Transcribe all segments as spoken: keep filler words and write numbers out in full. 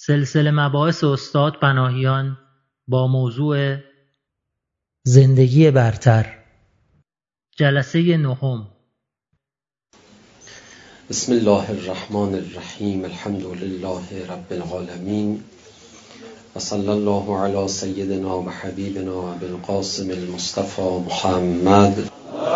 سلسله مباحث استاد پناهیان با موضوع زندگی برتر، جلسه نهم. بسم الله الرحمن الرحیم. الحمد لله رب العالمین و صلی الله علی سیدنا و حبیبنا ابی القاسم المصطفى محمد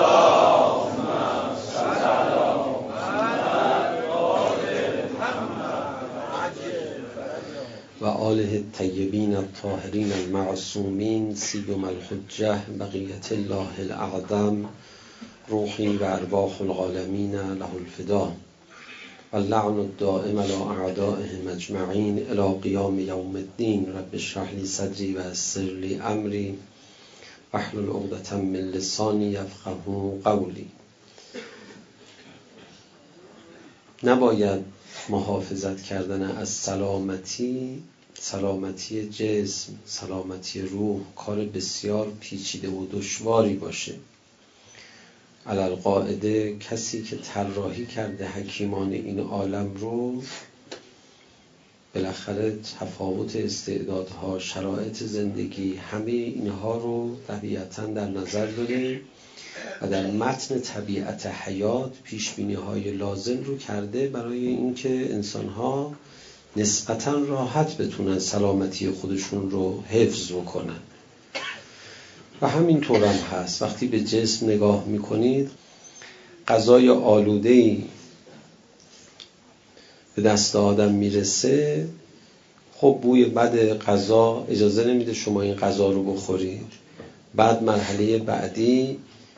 و آله الطیبین الطاهرین المعصومین سیما الحجة بقیة الله الاعظم روحی و ارواح العالمین له الفدا و اللعن الدائم علی اعدائهم اجمعین الی قیام یوم الدین. رب اشرح لی صدری و یسر لی امری واحلل عقدة من لسانی یفقهوا قولی. نباید محافظت کردن از سلامتی سلامتی جسم، سلامتی روح کار بسیار پیچیده و دشواری باشه. علالقاعده کسی که طراحی کرده حکیمان این عالم رو، بالاخره تفاوت استعدادها، شرایط زندگی، همه اینها رو طبیعتاً در نظر داره و در متن طبیعت حیات پیشبینی‌های لازم رو کرده برای اینکه انسان‌ها نسبتاً راحت بتونن سلامتی خودشون رو حفظ بکنن. و همینطور هم هست. وقتی به جسم نگاه میکنید، غذای آلوده‌ای به دست آدم میرسه، خب بوی بد غذا اجازه نمیده شما این غذا رو بخورید. بعد مرحله بعدی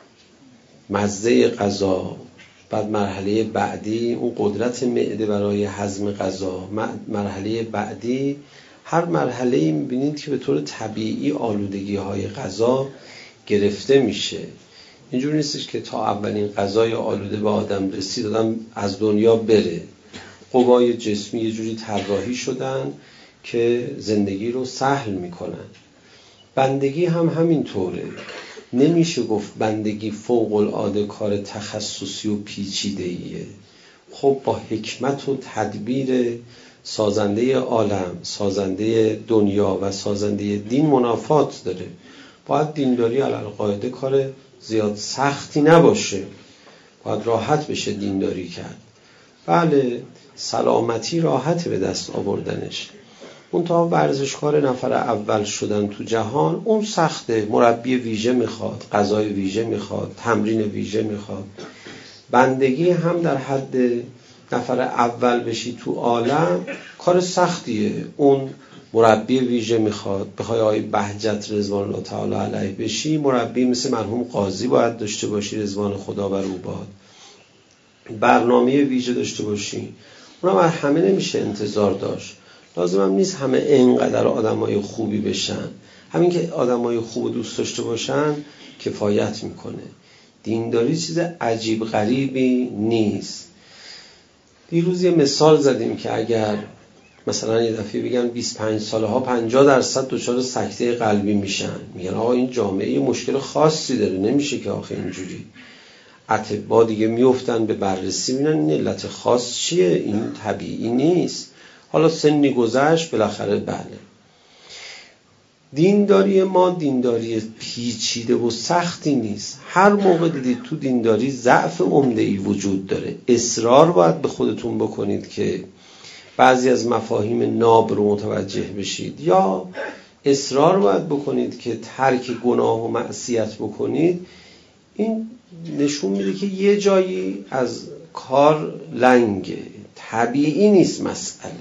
مزه غذا، بعد مرحله بعدی اون قدرت معده برای هضم غذا، مرحله بعدی، هر مرحله‌ای می‌بینید که به طور طبیعی آلودگی‌های غذا گرفته میشه. اینجوری نیستش که تا اولین غذای آلوده به آدم رسید آدم از دنیا بره. قوای جسمی یه جوری طراحی شدن که زندگی رو سهل میکنن. بندگی هم همینطوره. نمیشه گفت بندگی فوق العاده کار تخصصی و پیچیده‌ایه. خب با حکمت و تدبیر سازنده عالم، سازنده دنیا و سازنده دین منافات داره. باید دینداری علالقاعده کار زیاد سختی نباشه، باید راحت بشه دینداری کرد. بله، سلامتی راحت به دست آوردنش. اون تا ورزشکار نفر اول شدن تو جهان اون سخته. مربی ویژه میخواد، غذای ویژه میخواد، تمرین ویژه میخواد. بندگی هم در حد نفر اول بشی تو عالم کار سختیه. اون مربی ویژه میخواد. بخوای آقای بهجت رضوان الله تعالی علیه بشی، مربی مثل مرحوم قاضی باید داشته باشی، رضوان خدا بر او باد. برنامه ویژه داشته باشی. اونم از همه نمیشه انتظار داشت. لازم هم نیست همه اینقدر آدمای خوبی بشن. همین که آدمای خوب دوست داشته باشن کفایت میکنه. دینداری چیز عجیب غریبی نیست. دیروز یه مثال زدیم که اگر مثلا یه دفعه بگن بیست و پنج ساله ها پنجاه درصد دچار سکته قلبی میشن، میگن آقا این جامعه مشکل خاصی داره، نمیشه که آخه اینجوری. اطباء دیگه میافتن به بررسی، میبینن این علت خاص چیه، این طبیعی نیست. حالا سنی گذشت بالاخره. بله، دینداری ما دینداری پیچیده و سختی نیست. هر موقع دیدید تو دینداری ضعف عمده‌ای وجود داره، اصرار باید به خودتون بکنید که بعضی از مفاهیم ناب رو متوجه بشید، یا اصرار باید بکنید که ترک گناه و معصیت بکنید. این نشون میده که یه جایی از کار لنگه، طبیعی نیست مسئله.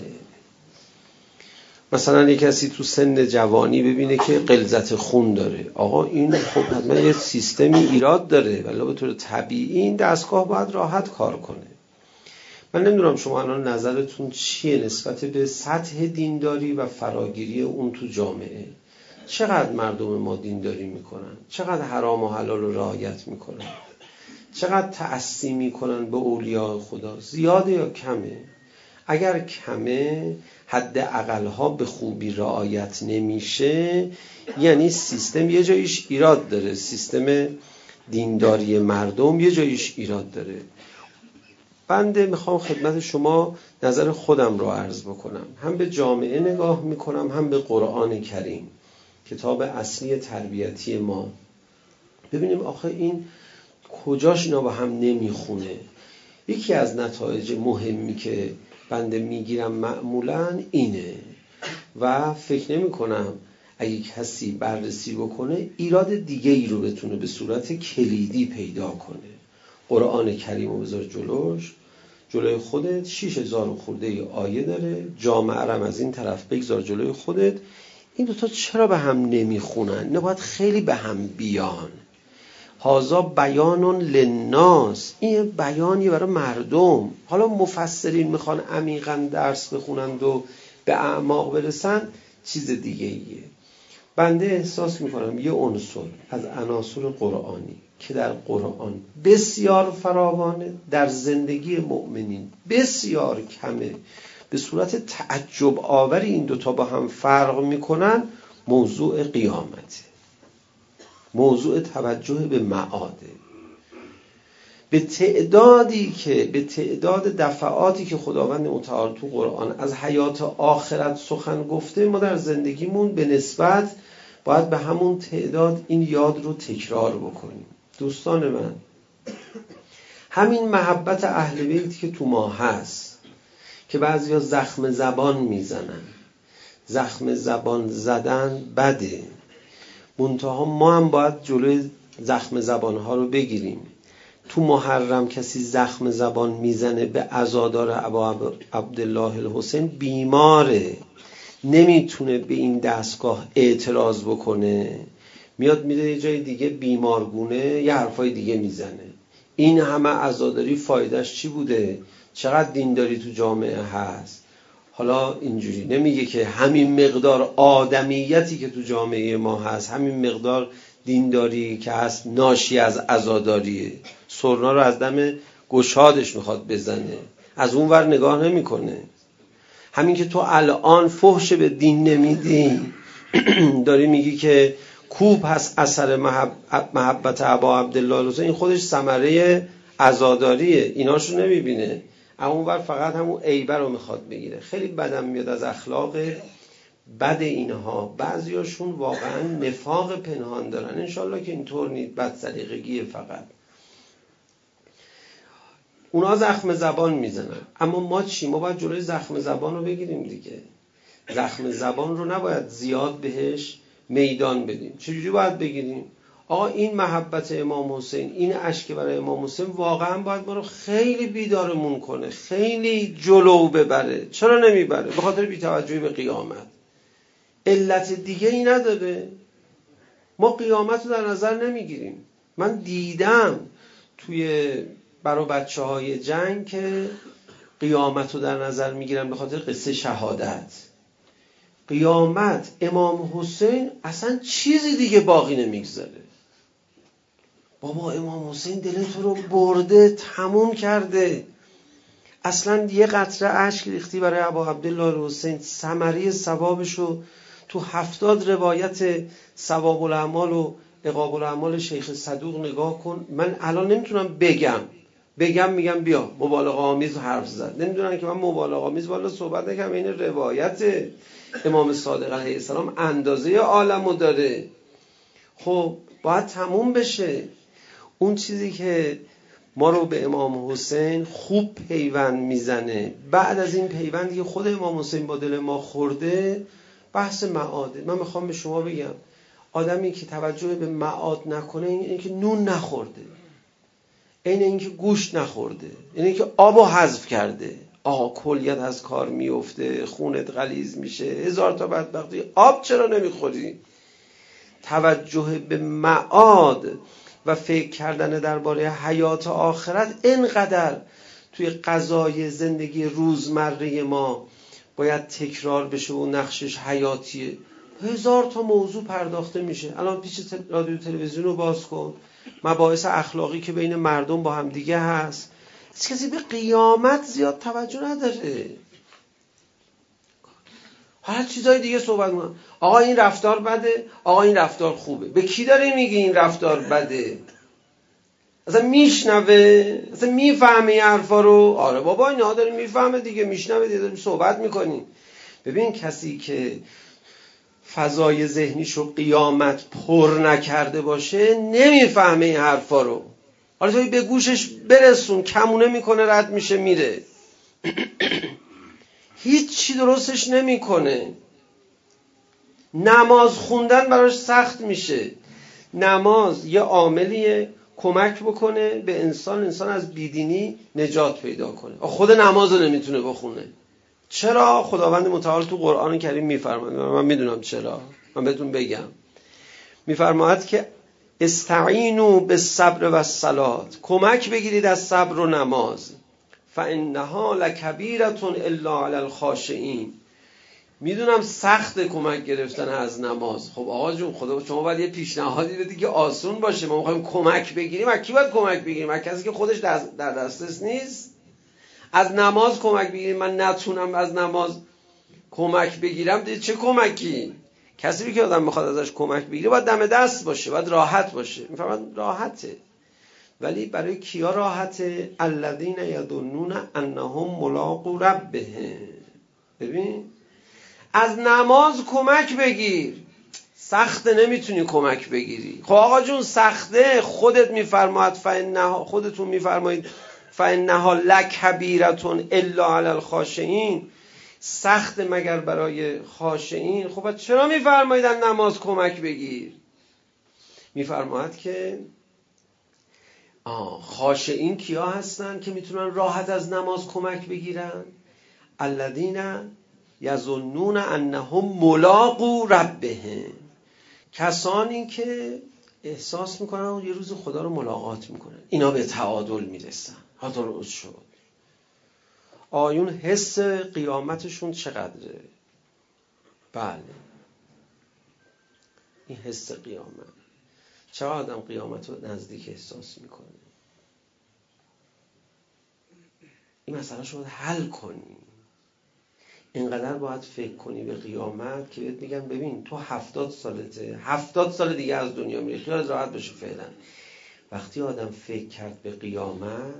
مثلا یک کسی تو سن جوانی ببینه که غلظت خون داره، آقا این خب حتما یه سیستمی ایراد داره، ولی به طور طبیعی این دستگاه باید راحت کار کنه. من نمیدونم شما الان نظرتون چیه نسبت به سطح دینداری و فراگیری اون تو جامعه. چقدر مردم ما دینداری میکنن؟ چقدر حرام و حلال رو رعایت میکنن؟ چقدر تعصی میکنن به اولیاء خدا؟ زیاده یا کمه؟ اگر کمه، حد اقلها به خوبی رعایت نمیشه، یعنی سیستم یه جایش ایراد داره. سیستم دینداری مردم یه جایش ایراد داره. بنده میخوام خدمت شما نظر خودم رو عرض بکنم، هم به جامعه نگاه میکنم هم به قرآن کریم، کتاب اصلی تربیتی ما. ببینیم آخه این کجاش اینا با هم نمیخونه. یکی از نتایج مهمی که بنده میگیرم معمولاً اینه و فکر نمی کنم اگه کسی بررسی بکنه ایراد دیگه ای رو بتونه به صورت کلیدی پیدا کنه. قرآن کریم رو بذار جلوش، جلوی خودت، شیش هزار خورده ای آیه داره، جامعه رم از این طرف بگذار جلوی خودت. این دوتا چرا به هم نمیخونن؟ اینا باید خیلی به هم بیان. هازا بیانون للناس، این بیانی برای مردم. حالا مفسرین میخوان عمیقاً درس بخونند و به اعماق برسن، چیز دیگه ایه. بنده احساس میکنم یه عنصر از عناصر قرآنی که در قرآن بسیار فراوانه، در زندگی مؤمنین بسیار کمه، به صورت تعجب آوری این دوتا با هم فرق میکنن، موضوع قیامته، موضوع توجه به معاده. به تعدادی که به تعداد دفعاتی که خداوند متعال تو قرآن از حیات آخرت سخن گفته، ما در زندگیمون به نسبت باید به همون تعداد این یاد رو تکرار بکنیم. دوستان من، همین محبت اهل بیت که تو ما هست که بعضیا زخم زبان میزنن، زخم زبان زدن بده، منتها ما هم باید جلوی زخم زبانها رو بگیریم. تو محرم کسی زخم زبان میزنه به عزادار ابا عبدالله الحسین، بیماره، نمیتونه به این دستگاه اعتراض بکنه، میاد میره یه جای دیگه بیمارگونه یه حرفای دیگه میزنه. این همه عزاداری فایدهش چی بوده؟ چقدر دینداری تو جامعه هست؟ حالا اینجوری نمیگه که همین مقدار آدمیتی که تو جامعه ما هست، همین مقدار دینداری که هست ناشی از عزاداریه. سرنا رو از دم گشادش میخواد بزنه، از اون ور نگاه نمیکنه. همین که تو الان فحش به دین نمیدی، داری میگی که کوب هست اثر محبت ابا عبدالله الحسین، این خودش ثمره عزاداریه، ایناشو نمیبینه، اما اون ور فقط همون عیبه رو میخواد بگیره. خیلی بدم میاد از اخلاق بد اینها. بعضیاشون واقعا نفاق پنهان دارن، انشالله که اینطور نیست، بد سلیقگیه فقط. اونا زخم زبان میزنن، اما ما چی؟ ما باید جلوی زخم زبان رو بگیریم دیگه. زخم زبان رو نباید زیاد بهش میدان بدیم. چجوری باید بگیریم؟ آقا این محبت امام حسین، این اشک برای امام حسین واقعا باید ما رو خیلی بیدارمون کنه، خیلی جلو ببره. چرا نمیبره؟ به خاطر بی‌توجهی به قیامت. علت دیگه ای نداره. ما قیامت رو در نظر نمیگیریم. من دیدم توی برای بچه های جنگ که قیامت رو در نظر میگیرن به خاطر قصه شهادت. قیامت امام حسین اصلا چیزی دیگه باقی نمیگذاره. بابا امام حسین دل تو رو برده، تموم کرده. اصلا یه قطره اشک ریختی برای ابا عبدالله الحسین، ثمره ثوابش رو تو هفتاد روایت ثواب الاعمال و عقاب الاعمال شیخ صدوق نگاه کن. من الان نمیتونم بگم بگم میگم بیا مبالغه آمیز حرف زد، نمیدونن که من مبالغه آمیز والا صحبت نکنم. این روایت امام صادق علیه السلام اندازه عالمو داره. خب باید تموم بشه. اون چیزی که ما رو به امام حسین خوب پیوند میزنه، بعد از این پیوندی که خود امام حسین با دل ما خورده، بحث معاده. من میخوام به شما بگم آدمی که توجه به معاد نکنه، این که نون نخورده، این این که گوشت نخورده، این که آبو حذف کرده. آقا کلیت از کار میفته، خونت غلیظ میشه، هزار تا بدبختی. آب چرا نمیخوری؟ توجه به معاد و فکر کردن درباره حیات آخرت اینقدر توی قضای زندگی روزمره ما باید تکرار بشه و نقشش حیاتیه. هزار تا موضوع پرداخته میشه. الان پیش رادیو تلویزیون رو باز کن، مباحث اخلاقی که بین مردم با هم دیگه هست، کسی به قیامت زیاد توجه نداره. حالا چیزای دیگه صحبت میکنن. آقا این رفتار بده، آقا این رفتار خوبه. به کی داری میگی این رفتار بده؟ اصلا میشنوه، اصلا میفهمه این حرفا رو. آره بابا اینا داره میفهمه دیگه، میشنوه دیگه، داریم صحبت میکنیم. ببین کسی که فضای ذهنیشو قیامت پر نکرده باشه نمیفهمه این حرفا رو. حالا توی به گوشش برسون، کمونه میکنه، رد میشه میره. هیچ چی درستش نمیکنه. نماز خوندن براش سخت میشه. نماز یه عاملیه کمک بکنه به انسان، انسان از بیدینی نجات پیدا کنه. خود نماز رو نمیتونه بخونه. چرا؟ خداوند متعال تو قرآن کریم میفرماید، من میدونم چرا، من بهتون بگم. میفرماید که استعینوا بالصبر والصلاة، کمک بگیرید از صبر و نماز. فانها لکبیرة الا علی الخاشعین. میدونم سخت کمک گرفتن از نماز. خب آقا جون، خدا شما باید یه پیشنهادی بدی که آسون باشه. ما میخوایم کمک بگیریم، از کی باید کمک بگیریم؟ از کسی که خودش در دسترس نیست. از نماز کمک بگیریم. من نتونم از نماز کمک بگیرم، دیگه چه کمکی؟ کسی که آدم میخواد ازش کمک بگیره باید دم دست باشه، باید راحت باشه. میفهمن راحته، ولی برای کیا راحته؟ الذین یظنون انهم ملاقو ربهم. ببین از نماز کمک بگیر. سخته، نمیتونی کمک بگیری. خب آقا جون سخته، خودت میفرماید فانها، خودتون میفرمایید فانها لکبیرة الا علی الخاشعین. سخت مگر برای خاشعین؟ خب چرا میفرمایید از نماز کمک بگیر؟ میفرماید که آه خاشعین کیا هستن که میتونن راحت از نماز کمک بگیرن؟ الذین یظنون انهم ملاقو ربهم. کسانی که احساس میکنن یه روز خدا رو ملاقات میکنن، اینا به تعادل میرسن. ها درست شد. آیون حس قیامتشون چقدره؟ بله، این حس قیامت. چه آدم قیامت رو نزدیک احساس میکنه؟ این مسئله شو باید حل کنی. اینقدر باید فکر کنی به قیامت که بهت میگن ببین تو هفتاد سالته، هفتاد سال دیگه از دنیا میری، خیال راحت بشه. فعلا وقتی آدم فکر کرد به قیامت،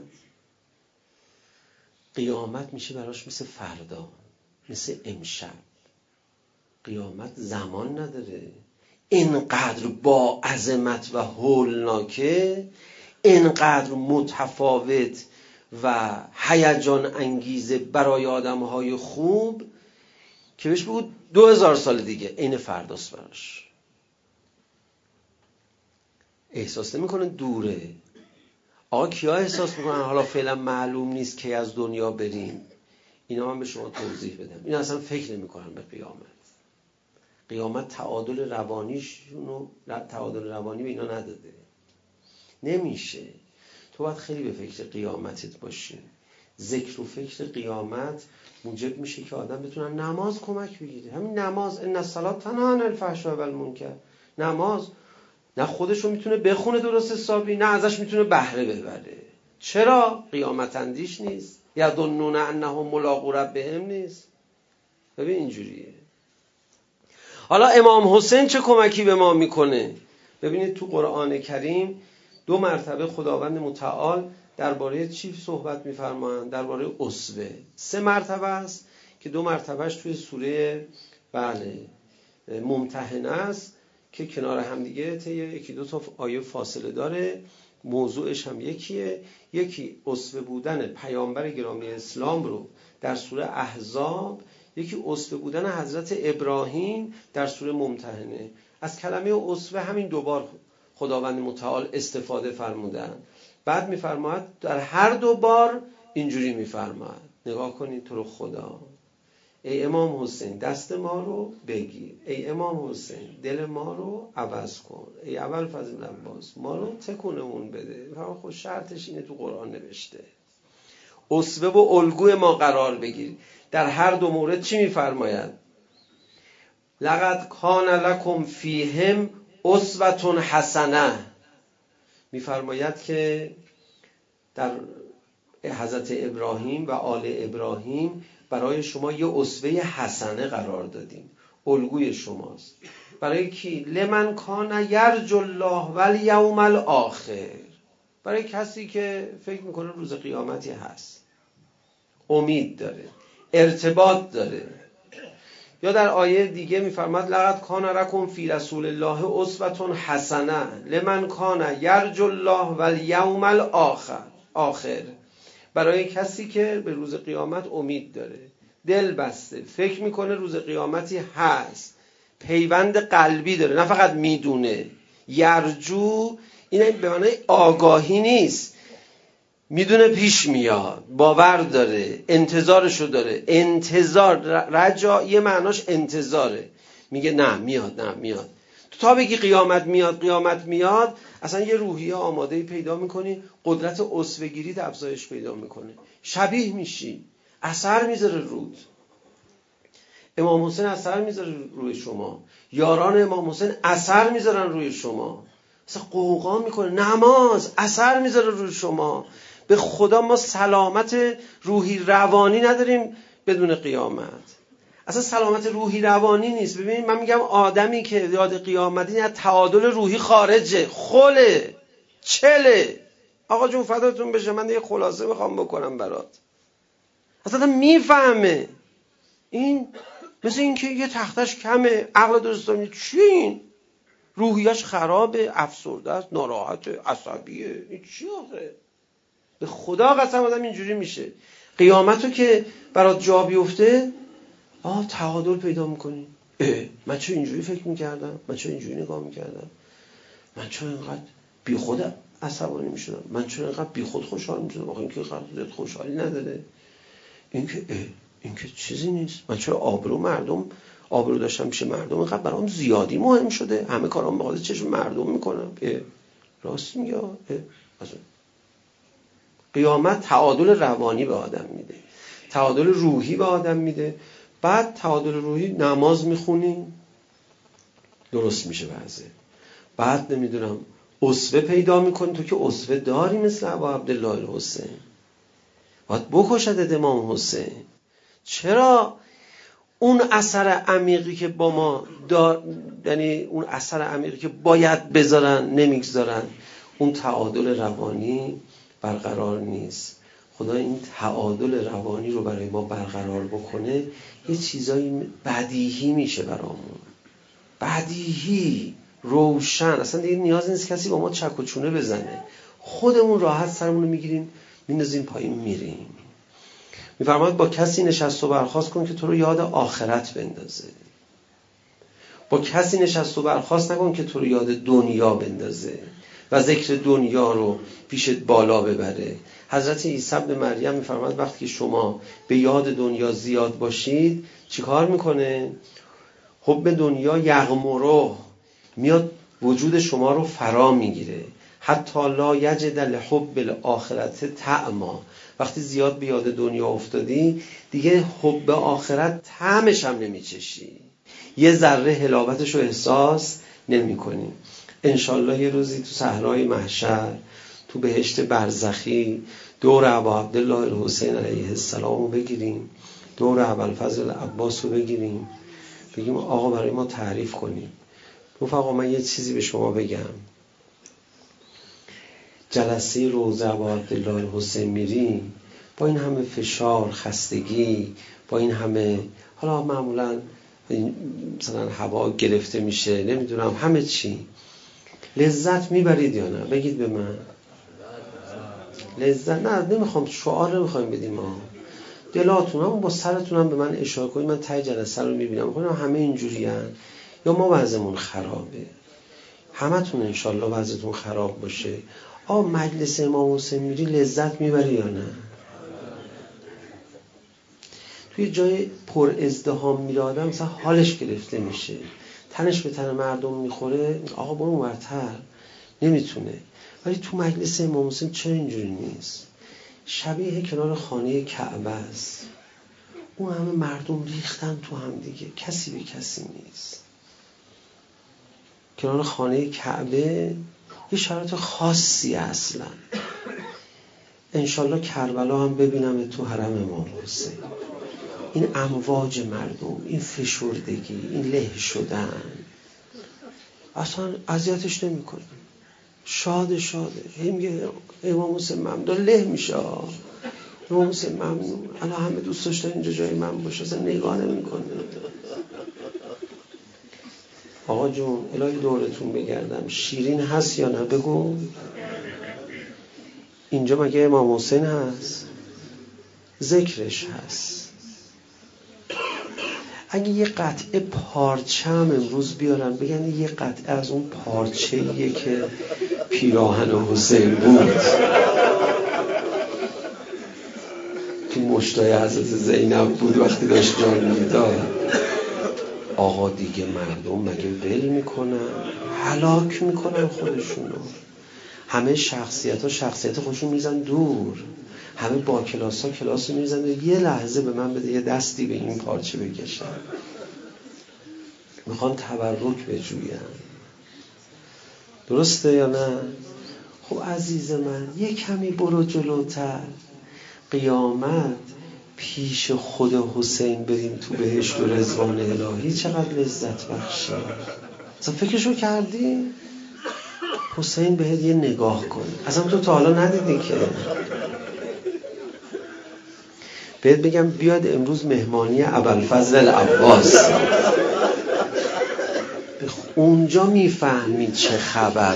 قیامت میشه براش مثل فردا، مثل امشب. قیامت زمان نداره. اینقدر با عظمت و هولناکه، اینقدر متفاوت و هیجان انگیزه برای آدمهای خوب که بهش بگو دو هزار سال دیگه عین فرداست براش. احساس نمیکنه دوره. آقا کیا احساس میکنن حالا فعلا معلوم نیست که از دنیا بریم؟ اینا من به شما توضیح بدم. اینا اصلا فکر نمیکنن به قیامت. قیامت تعادل روانیشونو، تعادل روانی به اینا نداده. نمیشه. تو باید خیلی به فکر قیامتت باشی. ذکر و فکر قیامت موجب میشه که آدم بتونه نماز کمک بگیره. همین نماز، ان الصلاة تنهی عن الفحشاء والمنکر. نماز نه خودشو میتونه بخونه درست حسابی، نه ازش میتونه بهره ببره. چرا؟ قیامت اندیش نیست. یظنون انهم ملاقو ربهم نیست. ببین اینجوریه. حالا امام حسین چه کمکی به ما میکنه؟ ببینید تو قرآن کریم دو مرتبه خداوند متعال درباره چی صحبت میفرمایند؟ درباره اسوه. سه مرتبه است که دو مرتبهش توی سوره بله ممتحنه است که کنار هم دیگه طی یکی دو تا آیه فاصله داره. موضوعش هم یکیه. یکی اسوه بودن پیامبر گرامی اسلام رو در سوره احزاب، یکی اسوه بودن حضرت ابراهیم در سوره ممتحنه. از کلمه اسوه همین دوبار خداوند متعال استفاده فرمودن. بعد میفرماید در هر دو بار اینجوری میفرماید. نگاه کنید تو رو خدا. ای امام حسین دست ما رو بگیر، ای امام حسین دل ما رو عوض کن، ای اول فضل عباس ما رو تکونمون بده. خب شرطش اینه تو قرآن نوشته. اسوه و الگوی ما قرار بگیر. در هر دو مورد چی میفرماید؟ لقد کان لکم فیهم اسوة حسنه. میفرماید که در حضرت ابراهیم و آل ابراهیم برای شما یه اسوه حسنه قرار دادیم. الگوی شماست. برای کی؟ لمن کان یرجو الله والیوم الاخر. برای کسی که فکر میکنه روز قیامتی هست، امید داره، ارتباط داره. یا در آیه دیگه میفرماد لقد کان لکم فی رسول الله اسوة حسنه لمن کان یرجو الله والیوم الاخر آخر، برای کسی که به روز قیامت امید داره، دل بسته، فکر میکنه روز قیامتی هست، پیوند قلبی داره، نه فقط میدونه. یرجو این به معنای آگاهی نیست، میدونه پیش میاد، باور داره، انتظارشو داره. انتظار رجا یه معناش انتظاره، میگه نه میاد نه میاد. تو تا بگی قیامت میاد قیامت میاد اصلا یه روحیه آمادهی پیدا میکنی، قدرت اسوه‌گیریت افزایش پیدا میکنه، شبیه میشی، اثر میذاره رود. امام حسین اثر میذاره روی شما، یاران امام حسین اثر میذارن روی شما، اصلا قوقا میکنه. نماز اثر میذاره روی شما. به خدا ما سلامت روحی روانی نداریم بدون قیامت. اصلا سلامت روحی روانی نیست. ببینید من میگم آدمی که یاد قیامتی از تعادل روحی خارجه، خله، چله. آقا جون فداتون بشه، من یه خلاصه میخوام بکنم برات. اصلا میفهمه این مثل این که یه تختش کمه، عقل درستانی چی این؟ روحیش خرابه، افسرده است، ناراحته، عصبیه. این چی آخه؟ به خدا قسم آدم اینجوری میشه. قیامتو که برات جا بیفته آه تعادل پیدا میکنی. اه من چه اینجوری فکر میکردم، من چه اینجوری نگاه میکردم، من چه اینقدر بی خود عصبانی میشدم، من چه اینقدر بی خود خوشحال میشدم. آخه این که خودت خوشحالی نداره، این که اه این که چیزی نیست. من چرا آبرو مردم آبرو داشتم پیش مردم اینقدر برام زیادی مهم شده، همه کارام به خاطر چشم مردم میکنم. اه راست میگه. اه اصلا قیامت تعادل روانی به آدم میده، تعادل روحی به آدم میده. بعد تعادل روحی نماز میخونی درست میشه وضعه. بعد نمیدونم اسوه پیدا میکنی، تو که اسوه داری مثل ابا عبدالله الحسین، باید بکشد امام حسین. چرا؟ اون اثر عمیقی که با ما دار، یعنی اون اثر عمیقی که باید بذارن نمیگذارن، اون تعادل روانی برقرار نیست. خدا این تعادل روانی رو برای ما برقرار بکنه، یه چیزایی بدیهی میشه برامون، بدیهی، روشن. اصلا دیگه نیاز نیست کسی با ما چک و چونه بزنه، خودمون راحت سرمون رو میگیریم میندازیم پایین میریم. میفرماید با کسی نشست و برخاست کن که تو رو یاد آخرت بندازه، با کسی نشست و برخاست نکن که تو رو یاد دنیا بندازه و ذکر دنیا رو پیشت بالا ببره. حضرت عیسی ابن مریم میفرماید وقتی که شما به یاد دنیا زیاد باشید چیکار میکنه؟ حب دنیا یغمره، میاد وجود شما رو فرا میگیره. حتی لا یجد لحب الاخرت طعما، وقتی زیاد به یاد دنیا افتادی دیگه حب آخرت طعمش هم نمیچشی، یه ذره حلاوتش رو احساس نمی کنی. انشالله یه روزی تو صحرای محشر، تو بهشت برزخی، دور ابا عبدالله الحسین علیه السلام رو بگیریم، دور ابوالفضل عباس رو بگیریم، بگیم آقا برای ما تعریف کنیم. رفقا من یه چیزی به شما بگم، جلسه روضه ابا عبدالله الحسین میری با این همه فشار، خستگی، با این همه، حالا معمولا مثلا هوا گرفته میشه، نمیدونم همه چی، لذت میبرید یا نه؟ بگید به من. لذت نه، نمیخوام شعار نمیخوایم بدیم ها، دلاتون هم با سرتون هم به من اشاره کنید. من ته جلسه رو میبینم میخوام همه اینجوری هن. یا ما وضعمون خرابه، همتون انشالله وضعتون خراب باشه. آه مجلس امام حسین میری لذت میبری یا نه؟ توی جای پر ازدحام میره آدم مثلا حالش گرفته میشه، تنش به تن مردم میخوره، آقا برو اونورتر، نمیتونه. ولی تو مجلس امام حسین چرا اینجوری نیست؟ شبیه کنار خانه کعبه است، اون همه مردم ریختن تو هم دیگه، کسی به کسی نیست. کنار خانه کعبه یه شرایط خاصی اصلا. انشالله کربلا هم ببینم تو حرم امام حسین، این امواج مردم، این فشردگی، این له شدن اصلا اذیتش نمی‌کنه. شاده شاده هم میگه امام حسین ممنون، داره له میشه. امام حسین ممنون، الان همه دوست داشتن اینجا جای من باشه، اصلا نگاه نمیکنه. آقا جون الهی دورتون بگردم، شیرین هست یا نه بگو؟ اینجا مگه امام حسین هست؟ ذکرش هست. اگه یه قطعه پارچه هم امروز بیارن بگن یه قطعه از اون پارچه‌ایه که پیراهن حسین بود تو مشتای حضرت زینب بود وقتی داشت جان میداد، آقا دیگه مردم مگه ول میکنن؟ هلاک میکنن خودشونو. همه شخصیت ها شخصیت خودشون میزن دور، همه با کلاس ها کلاس رو میزن. یه لحظه به من بده یه دستی به این پارچه بکشن، میخوان تبرک بجوین. درسته یا نه؟ خب عزیز من یه کمی برو جلوتر، قیامت پیش خود حسین بریم تو بهشت و رضوان الهی چقدر لذت بخشه. اصلا فکرشو کردی؟ حسین بهت یه نگاه کن، اصلا تو تا حالا ندیدی که. بهت بگم بیاد امروز مهمانی ابوالفضل العباس، اونجا میفهمی چه خبره.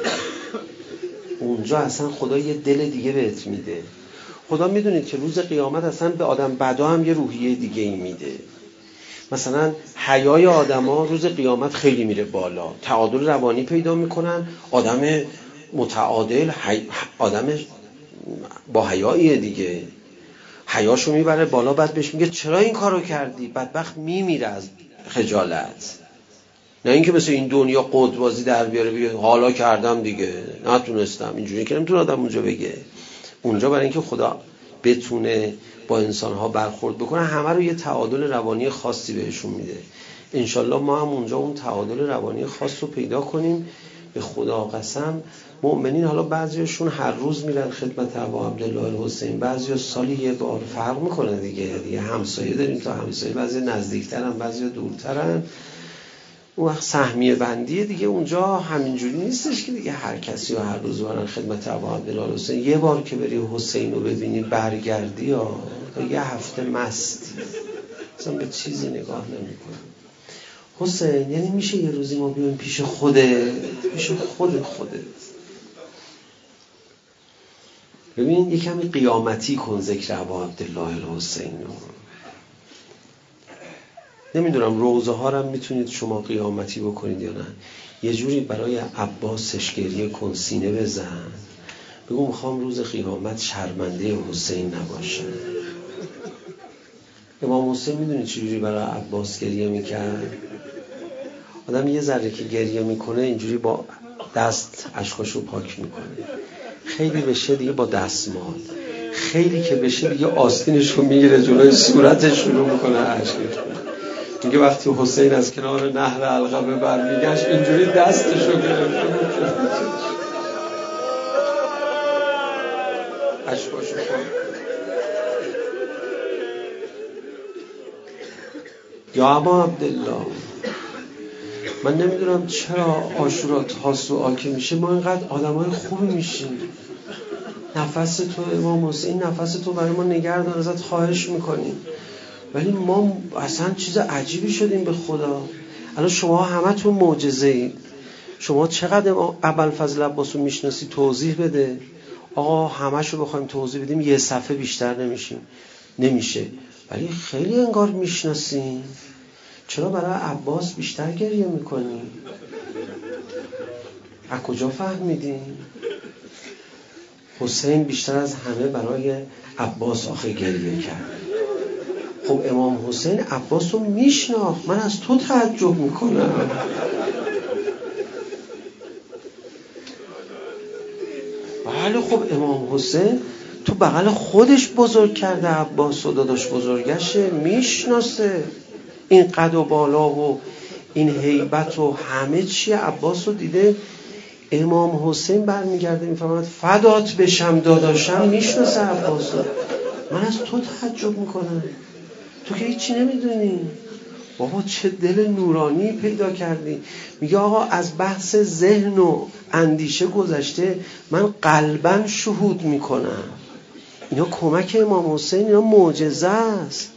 اونجا اصلا خدا یه دل دیگه بهت میده. خدا میدونید که روز قیامت اصلا به آدم بدا هم یه روحیه دیگه ای میده. مثلا حیای آدما روز قیامت خیلی میره بالا، تعادل روانی پیدا میکنن، آدم متعادل، حی... آدم با حیاییه دیگه، حیاشو میبره بالا. بعد بهش میگه چرا این کارو کردی؟ بدبخت میمیره از خجالت. نه اینکه مثل این دنیا قدبازی در بیاره بگه حالا کردم دیگه نتونستم. اینجوری که نمیتونه آدم اونجا بگه. اونجا برای اینکه خدا بتونه با انسانها برخورد بکنه همه رو یه تعادل روانی خاصی بهشون میده. انشالله ما هم اونجا اون تعادل روانی خاص رو پیدا کنیم. به خدا قسم مؤمنین حالا بعضیشون هر روز میرن خدمت ابا عبدالله الحسین، بعضیا سالی یه بار، فرق میکنه دیگه. دیگه همسایه داریم تا همسایه، بعضی نزدیکترن بعضی دورترن. اون وقت سهمیه بندیه دیگه. اونجا همینجوری نیستش که دیگه هر کسی رو هر روز برن خدمت ابا عبدالله الحسین. یه بار که بری حسین رو ببینی برگردی یا تا یه هفته مستی، اصلا به چیزی نگاه نمی‌کنی. حسین یعنی میشه یه روزی ما بیایم پیش خوده، پیش خود خودت. ببین یه کمی قیامتی کن ذکر ابا عبدالله الحسین. نمیدونم روزه ها رو میتونید شما قیامتی بکنید یا نه. یه جوری برای عباسش گریه کن، سینه بزن، بگو میخوام روز قیامت شرمنده حسین نباشم. امام حسین میدونید چجوری برای عباس گریه میکرد؟ آدم یه ذره که گریه میکنه اینجوری با دست اشکاشو پاک میکنه، خیلی بشه دیگه با دستمال، خیلی که بشه دیگه آستینشو میگیره جلوی صورتش شروع میکنه اشک ریختن. میگه وقتی حسین از کنار نهر علقمه برمیگشت اینجوری دستشو گرفت اشکاشو پاک. یا ابا عبدالله من نمیدونم چرا عاشورا تاسوعا که میشه ما اینقدر آدمای خوبی میشیم. نفس تو امام حسین، نفس تو برای ما نگه دار، ازت خواهش میکنیم. ولی ما اصلا چیز عجیبی شدیم به خدا. الان شما همتون معجزه اید. شما چقدر ابوالفضل عباس رو میشناسی؟ توضیح بده. آقا همشو بخوایم توضیح بدیم یه صفحه بیشتر نمیشیم، نمیشه. ولی خیلی انگار میشناسیم. چرا برای عباس بیشتر گریه میکنیم؟ از کجا فهمیدیم؟ حسین بیشتر از همه برای عباس آخه گریه کرد. خب امام حسین عباس رو میشناخت. من از تو تعجب میکنم. بله خب امام حسین تو بغل خودش بزرگ کرده عباس و داداش بزرگشه، میشناسه این قد و بالا و این هیبت و همه چی عباس رو دیده. امام حسین برمیگرده میفهمد فدات بشم داداشم، میشناسه عباس رو. من از تو تعجب میکنم، تو که هیچی نمیدونی. بابا چه دل نورانی پیدا کردی. میگه آقا از بحث ذهن و اندیشه گذشته، من قلباً شهود میکنم. اینا کمک امام حسین، اینا معجزه است.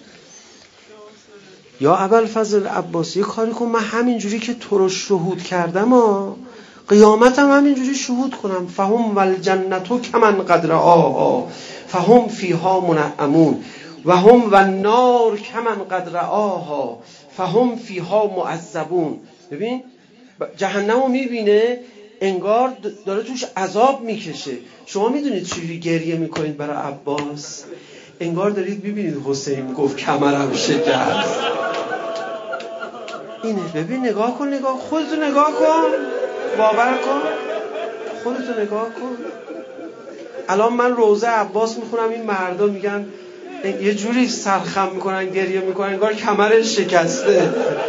یا ابوالفضل عباسی یه کاری کن، من همینجوری که تو رو شهود کردم ها، قیامتم همینجوری شهود کنم. فهم والجنتو کمن قدر آها فهم فیها منعمون و هم و النار کمن قدر آها فهم فیها معذبون. ببین جهنم رو میبینه انگار داره توش عذاب میکشه. شما میدونید چجوری گریه میکنید برای عباس؟ انگار دارید میبینید حسین گفت کمرم شکست. اینه. ببین نگاه کن، نگاه خودتو نگاه کن، باور کن، خودتو نگاه کن. الان من روزه عباس میخونم، این مردا میگن یه جوری سرخم میکنن، گریه میکنن انگار کمرش شکسته.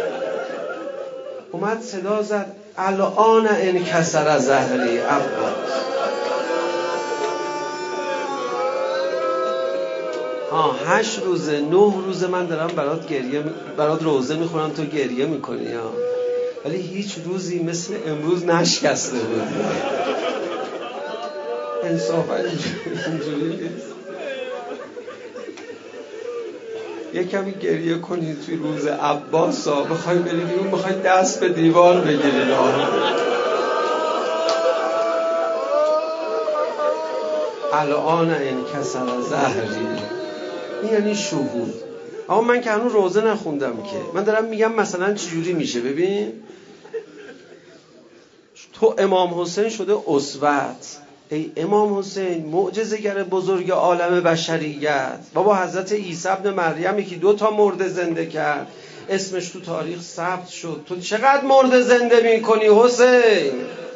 اومد صدا زد الان انکسر ظهری عباس. ها هشت روزه نه روزه من دارم برات گریه برات روزه میخونم، تو گریه میکنی ها، ولی هیچ روزی مثل امروز نشکسته بود. انصافا اینجوری نیست. یه کمی گریه کنید توی روز عباس ها، بخوای بری بیرون، بخوای دست به دیوار بگیرید. الان انکسر ظهری، این یعنی شهود. اما من که هنوز روزه نخوندم که، من دارم میگم مثلا چجوری میشه. ببین تو امام حسین شده اسوت، ای امام حسین معجزه‌گر بزرگ عالم بشریت. بابا حضرت عیسی ابن مریم که دو تا مرده زنده کرد، اسمش تو تاریخ ثبت شد، تو چقدر مرده زنده میکنی حسین؟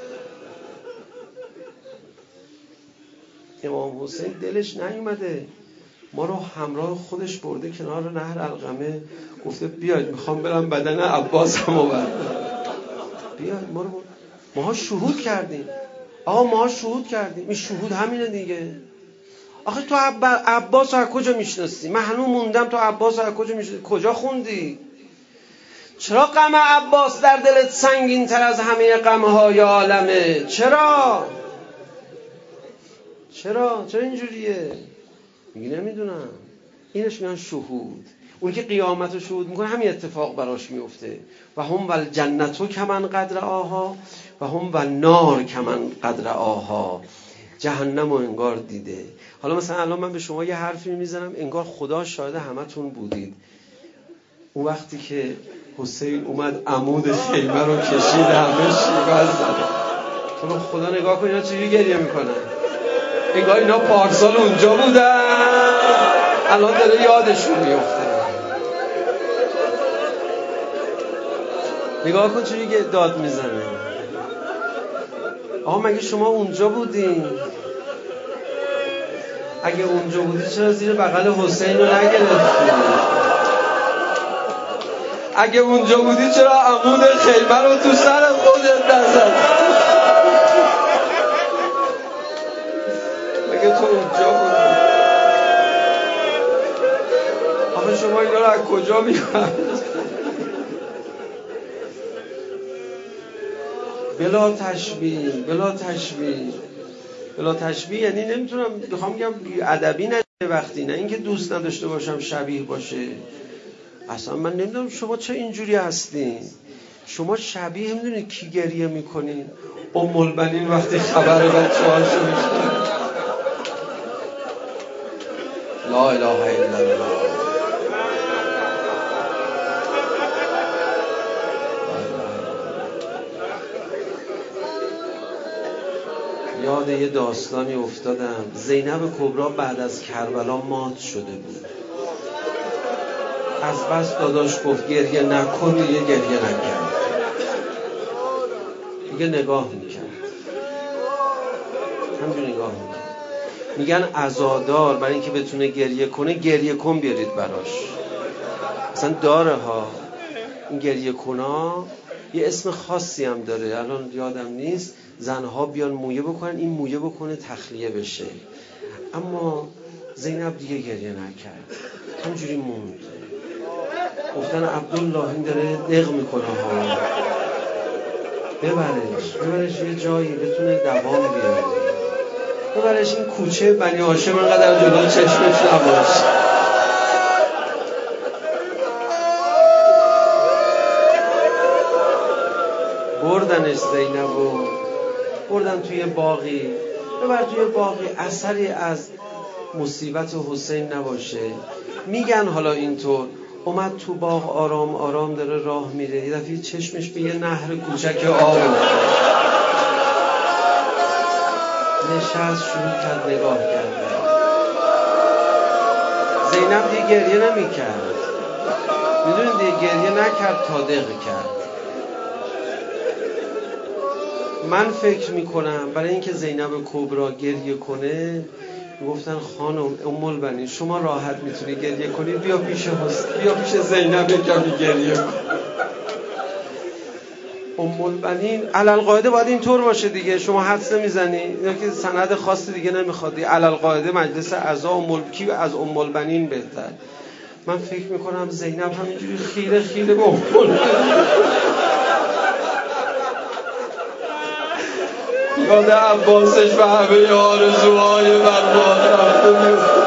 امام حسین دلش نیومده، ما رو همراه خودش برده کنار نهر القمه، گفته بیاید میخوام برم بدن عباسمو بردارم، بیاید ما رو برد. ماها شهود کردیم. آقا ماها شهود کردیم. این شهود همینه دیگه. آخه تو عب... عباس رو از کجا میشناسی؟ من هنوز موندم تو عباس رو از کجا میشناسی؟ کجا خوندی؟ چرا غم عباس در دلت سنگین تر از همه غمهای عالمه؟ چرا؟ چرا؟ چرا اینجوریه؟ میگی نمیدونم. اینش میگن شهود. اون که قیامت رو شهود میکنه همین اتفاق براش میفته. و هم والجنتو کمن قدر آها و هم والنار کمن قدر آها. جهنم رو انگار دیده. حالا مثلا الان من به شما یه حرفی میزنم انگار خدا شاهد همتون بودید. اون وقتی که حسین اومد عمود خیمه رو کشید، همه شیون زد. تو رو خدا نگاه کن اینا چجوری گریه میکنن. انگار اینا پارسال اونجا بودن، الان داره یادشون میفته. نگاه کن چجوری داد میزنه. آقا مگه شما اونجا بودین؟ اگه اونجا بودی چرا زیر بغل حسین رو نگرفتی؟ اگه اونجا بودی چرا عمود خیمه رو تو سر خودت نزدی؟ مگه تو اونجا بودی؟ آخه شما اینا رو از کجا می‌کنید؟ بلا تشبیه بلا تشبیه بلا تشبیه یعنی نمیتونم بخوام بگم ادبی نه وقتی نه اینکه دوست نداشته باشم شبیه باشه. اصلا من نمیدونم شما چه اینجوری هستین. شما شبیه میدونید کی گریه میکنین؟ ام البنین وقتی خبر بچه‌هاشو میشنوه. لا اله الا الله. یاد یه داستانی افتادم. زینب کبرا بعد از کربلا مات شده بود. از بس داداش گفت گریه نکن، دیگه گریه نکرد، دیگه نگاه میکرد، همجور نگاه میکرد. میگن عزادار برای اینکه بتونه گریه کنه گریه کن بیارید براش. مثلا داره ها این گریه کنا یه اسم خاصی هم داره، الان یادم نیست. زنها بیان مویه بکنن، این مویه بکنه تخلیه بشه. اما زینب دیگه گریه نکرد، همجوری موند. گفتن عبدالله این داره دق میکنه ها، ببرش ببرش یه جایی بتونه دوام بیاره، ببرش این کوچه بنی هاشم انقدر جلو چشمش نباشه. بردنش زینب و بردن توی باغی، ببر توی باغی اثری از مصیبت حسین نباشه. میگن حالا اینطور اومد تو باغ آرام آرام داره راه میره، یه دفعه چشمش به یه نهر کوچک آب نشست، شروع کرد نگاه کرد. زینب دیگه گریه نمی کرد، میدونید دیگه گریه نکرد تا دق کرد. من فکر میکنم برای اینکه زینب کبرا گریه کنه گفتن خانم ام البنین شما راحت میتونی گریه کنی، بیا پیش حسین، بیا پیش زینب کمی گریه کن. ام البنین علالقاعده باید اینطور باشه دیگه، شما حدس نمیزنی اینا که سند خاصی دیگه نمیخواد، علالقاعده مجلس اعضا ام کی از ام البنین بهتر. من فکر میکنم زینب همینجوری خیره خیره به ام البنین یاد عباسش و همه آرزوهای برباد رفته میفته.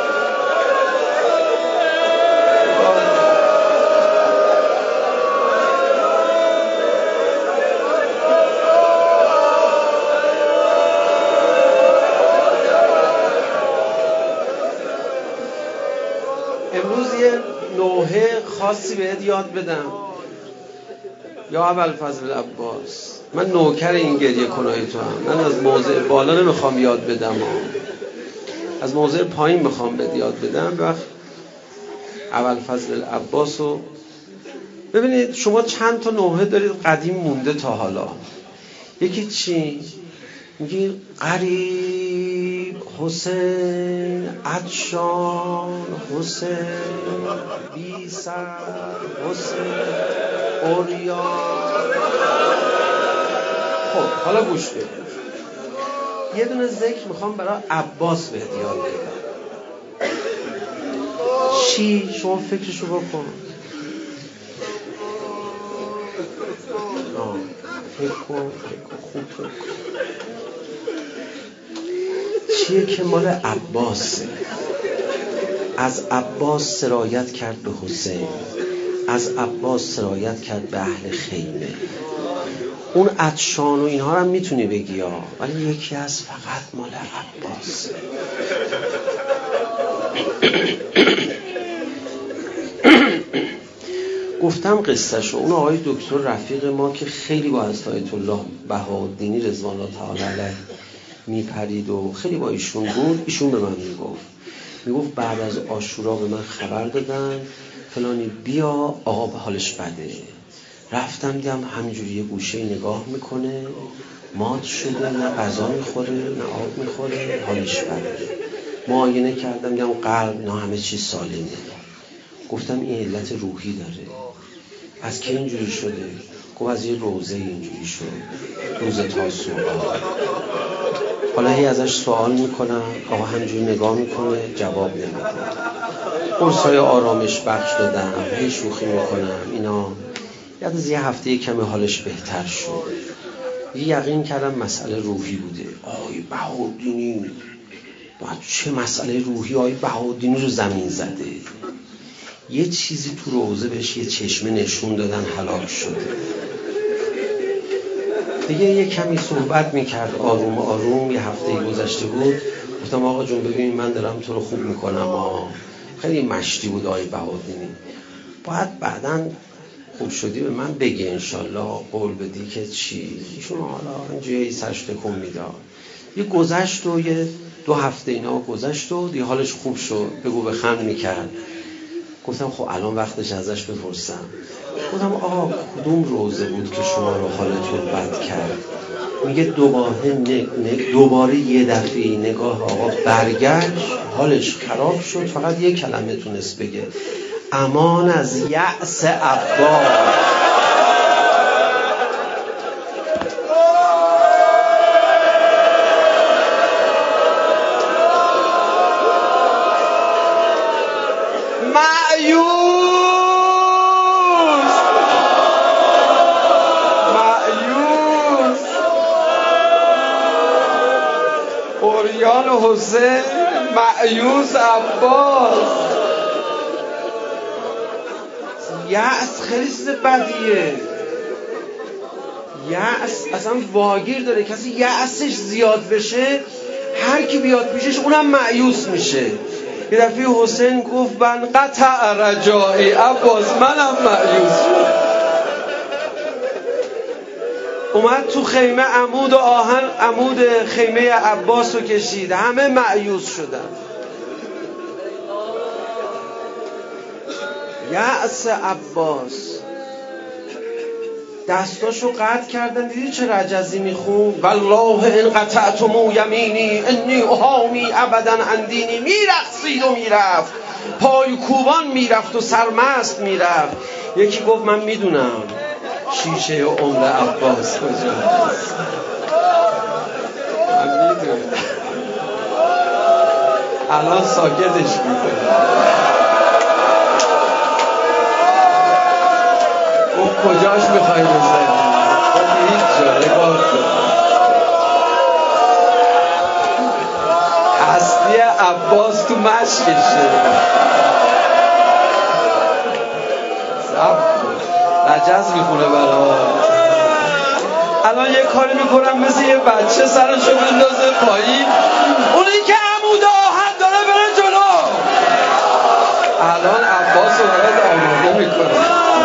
امروز یه نوحه خاصی بهت یاد بدم یا ابوالفضل عباس. من نوکر این گریه کنای تو هم. من از موضع بالا نمیخوام یاد بدم ها. از موضع پایین میخوام بهت یاد بدم. وقت ابوالفضل عباس رو ببینید، شما چند تا نوحه دارید قدیم مونده تا حالا. یکی چی؟ میگی قریب حسین، عطشان حسین، بی سر حسین، اوریان. خب حالا گوش بده، یه دونه ذکر میخوام برای عباس بهت یاد بدم. چی؟ شما فکرشو بکن. آه. فکر کن فکر کن خوب فکر کن. چیه که مال عباسه. از عباس سرایت کرد به حسین، از عباس سرایت کرد به اهل خیمه. اون عطشان و اینها رو هم میتونی بگی ها، ولی یکی از فقط مال عباسه. گفتم قصهشو. اون آقای دکتر رفیق ما که خیلی با حضرت آیت الله بهاءالدینی رضوان الله تعالی علیه میپرید و خیلی با ایشون بود، ایشون به من میگفت میگفت بعد از عاشورا به من خبر دادن فلانی بیا آقا به حالش بده. رفتم دیدم همینجوری یه گوشه نگاه میکنه، مات شده، نه غذا میخوره نه آب میخوره، حالش بده. معاینه کردم دیدم قلب نه همه چیز سالمه. گفتم این علت روحی داره. از که اینجوری شده؟ گفت از یه روزه اینجوری شد، روز تاسوعا. حالا هی ازش سوال میکنم، آقا همینجوری نگاه میکنه جواب نمیده. قرصای آرامش بخش دادم، هی شوخی میکنم اینا. یاد از یه هفته کمی حالش بهتر شد. یه یقین کردم مسئله روحی بوده. آقای بهاءالدینی باید چه مسئله روحی آقای بهاءالدینی رو زمین زده. یه چیزی تو روزه بهش یه چشمه نشون دادن هلاک شده. دیگه یه کمی صحبت میکرد آروم آروم. یه هفته گذشته بود، گفتم آقا جون ببین من دارم تو رو خوب میکنم ها. خیلی مشتی بود آقای بهاءالدینی، باید بعداً خوب شدی به من بگی انشالله، قول بدی که چی. ایشون حالا اینجوری سرش تکون میداد. یه گذشت و یه دو هفته اینا گذشت و دیگه حالش خوب شد، بگو بخند میکرد. گفتم خب الان وقتش ازش بپرسم. گفتم آقا کدوم روزه بود که شما رو حالتون بد کرد؟ میگه دوباره ن... دوباره یه دفعه نگاه آقا برگشت، حالش خراب شد، فقط یه کلمه تونست بگه امان از یأس عباس. معیوس حسین مأیوس عباس. یأس خیلی چیز بدیه. یأس اصلا واگیر داره. کسی یأسش زیاد بشه هر کی بیاد پیشش اونم مأیوس میشه. یه دفعه حسین گفت من قطع رجایی عباس، منم مأیوس شدم. اومد تو خیمه عمود و آهن عمود خیمه عباس رو کشید، همه مأیوس شدن. یأس عباس. دستاشو قطع کردن. دیدی چه رجزی میخون؟ والله ان قطعتمو یمینی انی اهامی ابدا اندینی. میرقصید و میرفت، پای کوبان میرفت و سرمست میرفت. یکی گفت من میدونم شیشه عمر عباس کجاست، من میدونم. الان ساکتش میکنه. گفت کجاش میخوایی بزنی؟ گفت هیچ جا، نگاه کن. هستی عباس تو مشکشه. رجز میخونه برای الان یه کاری میکنم مثل یه بچه سرشو بندازه پایین، اونی که عمود آهن داره بره جلو. الان عباس رو برات آماده میکنه.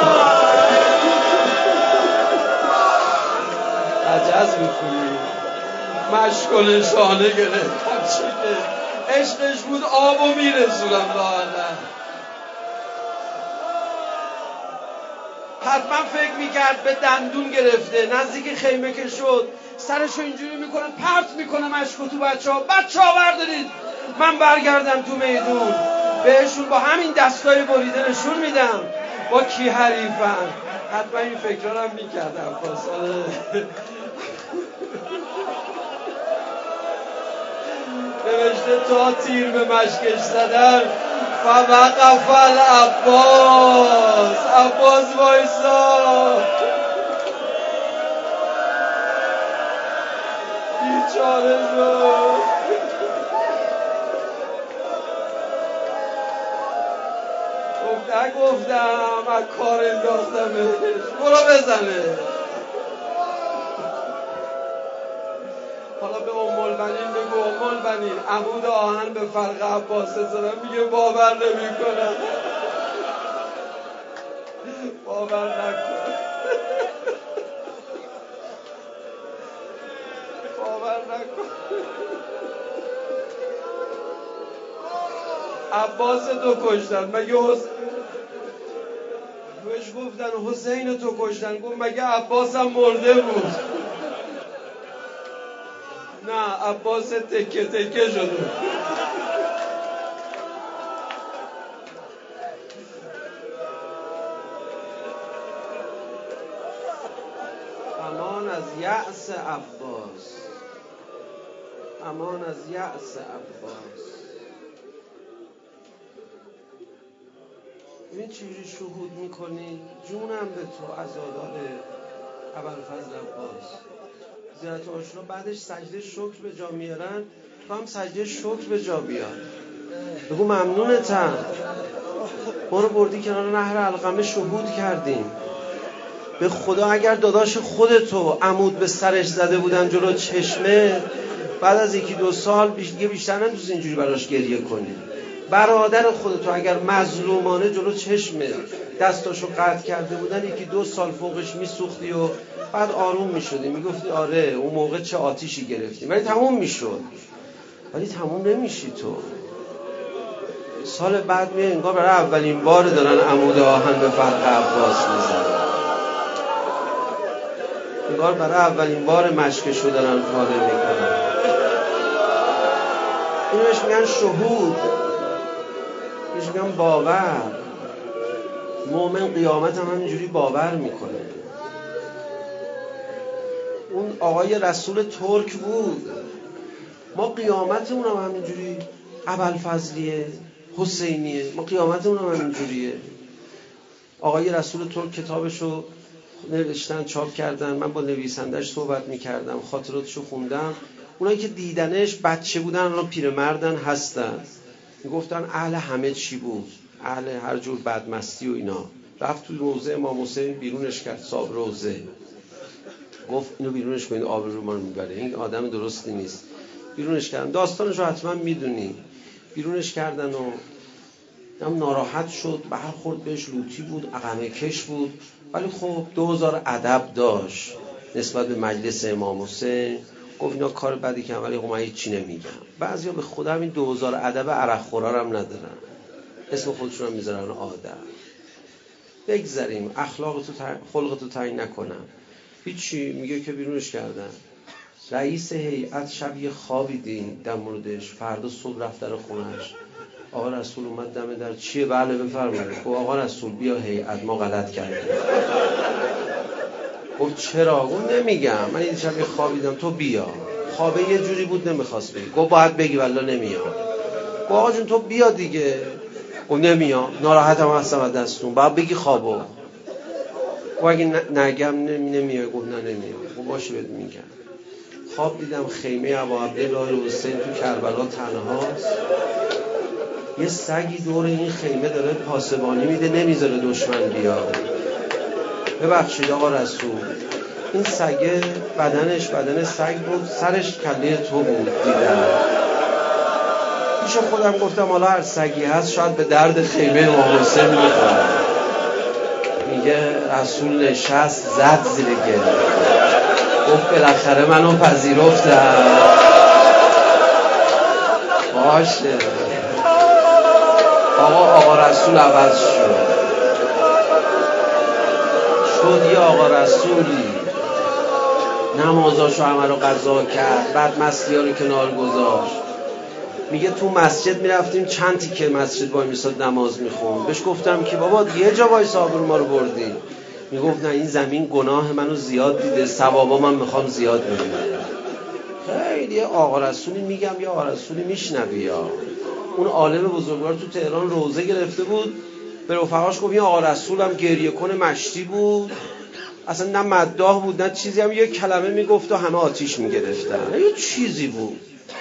رجز میخونی. مشکل شانه گرفت. عشقش بود آبو میرسونم لااقل. حتما فکر میکرد به دندون گرفته. نزدیک خیمه که شد سرشو اینجوری میکنه پرت میکنه مشکو تو بچه ها. بچه ها بردارید من برگردم تو میدون بهشون با همین دستای بریده نشون میدم با کی حریفن. حتما این فکرها هم میکرد عباس. نوشته تا تیر به مشکش زدن فوقف العباس. عباس وایسا. بیچاره شد. گفت نگفتم از کار انداختمش، برو بزنه. حالا به ام البنین بگو ام البنین عمود آهن به فرق عباس زدن. میگه باور نمی کنم. باور نکن. باور نکن. عباس تو کشتن. مگه حسین بهش گفتن حسین تو کشتن؟ گفت مگه عباس هم مرده بود؟ نه عباس تکه تکه شده. امان از یأس عباس. امان از یأس عباس. ببین چجوری شهود میکنی؟ جونم به تو عزادار ابوالفضل عباس. زیارت عاشورا بعدش سجده شکر به جا میارن، تو هم سجده شکر به جا بیار. بگو ممنونتم، ما رو بردی کنار نهر علقمه شهود کردیم. به خدا اگر داداش خودتو عمود به سرش زده بودن جلو چشمه، بعد از یکی دو سال دیگه بیشتر نمیتونی اینجوری براش گریه کنی. برادر خودتو اگر مظلومانه جلو چشمه دستاشو قطع کرده بودن، یکی دو سال فوقش میسوختی و بعد آروم میشدی، میگفتی آره اون موقع چه آتیشی گرفتیم، ولی تموم میشد. ولی تموم نمیشی تو. سال بعد میای انگار برای اولین بار دارن عمود آهن به فرق عباس میزنن، انگار برای اولین بار مشکشو دارن پاره میکنن. اینو بهش میگن شهود، بهش میگن باور. مومن قیامت هم همینجوری باور میکنه. اون آقای رسول ترک بود، ما قیامتمون هم همینجوری ابوالفضلیه حسینیه، ما قیامتمون هم همینجوریه. آقای رسول ترک کتابشو نوشتن چاپ کردن، من با نویسندش صحبت میکردم، خاطراتشو خوندم. اونایی که دیدنش بچه بودن الان پیرمردن هستن. میگفتن اهل همه چی بود، اهل هر جور بدمستی و اینا. رفت تو روزه امام حسین بیرونش کرد، صاحب روزه گفت اینو بیرونش کنید، آبرو ما رو میبره، این آدم درستی نیست. بیرونش کردن، داستانش رو حتما میدونی. بیرونش کردن و هم ناراحت شد، برخورد بهش لوتی بود، عقمه کش بود، ولی خب دوزار ادب داشت نسبت به مجلس امام حسین. گفت اینا کار بدی که ولی خب من هیچ چی نمیگم. بعضیا به خودم این دوزار ادب عرق خورا هم ندارن، اسم خودشون هم میذارن آدم. بگذاریم، اخلاق تو تر... خلق تو تعیین نکنم. هیچی. میگه که بیرونش کردن. رئیس هیئت شب یه خوابی دید در موردش، فردا صبح رفت در خونش، آقا رسول اومد دم در. چیه؟ بله بفرمایید. گفت آقا رسول بیا هیئت ما غلط کردیم. گفت چرا؟ گفت نمیگم، من این شب یه خوابی دیدم، تو بیا. خوابه یه جوری بود نمیخواست بگی. گفت باید بگی والله نمیام. گفت آقا جون تو بیا دیگه. گفت نمیام، ناراحتم هستم از دستون، باید بگی خوابو. گفت اگه نگم نمیای. گفت نه نمیام. گفت باشه بهت میگم. خواب دیدم خیمه ابا عبدالله حسین تو کربلا تنهاست، یه سگی دور این خیمه داره پاسبانی میده، نمیذاره دشمن بیاد. ببخشید آقا رسول، این سگه بدنش بدن سگ بود، سرش کله تو بود. دیدم پیش خودم گفتم حالا هر سگی هست شاید به درد خیمه امام حسین میخوره. میگه رسول نشست زد زیر گریه، گفت بالاخره منو پذیرفتم. باشه آقا. آقا رسول عوض شد، شد یه آقا رسولی. نمازاشو همه رو قضا کرد، بعد مستی ها رو کنار گذاشت. میگه تو مسجد میرفتیم چند تیکه مسجد وای میساد نماز میخون. بهش گفتم که بابا یه جا وای آبرو ما رو بردی. میگفت نه این زمین گناه منو زیاد دیده، ثوابا من میخوام زیاد ببینم. خیلی آقا رسولی میگم یا آقا رسولی میشنوی. یا اون عالم بزرگوار تو تهران روزه گرفته بود، به رفقاش گفت این آقا رسولم گریه کنه مشتی بود، اصلا نه مداح بود نه چیزی، هم یه کلمه میگفت و همه آتیش میگرفتن. یه چیزی بود.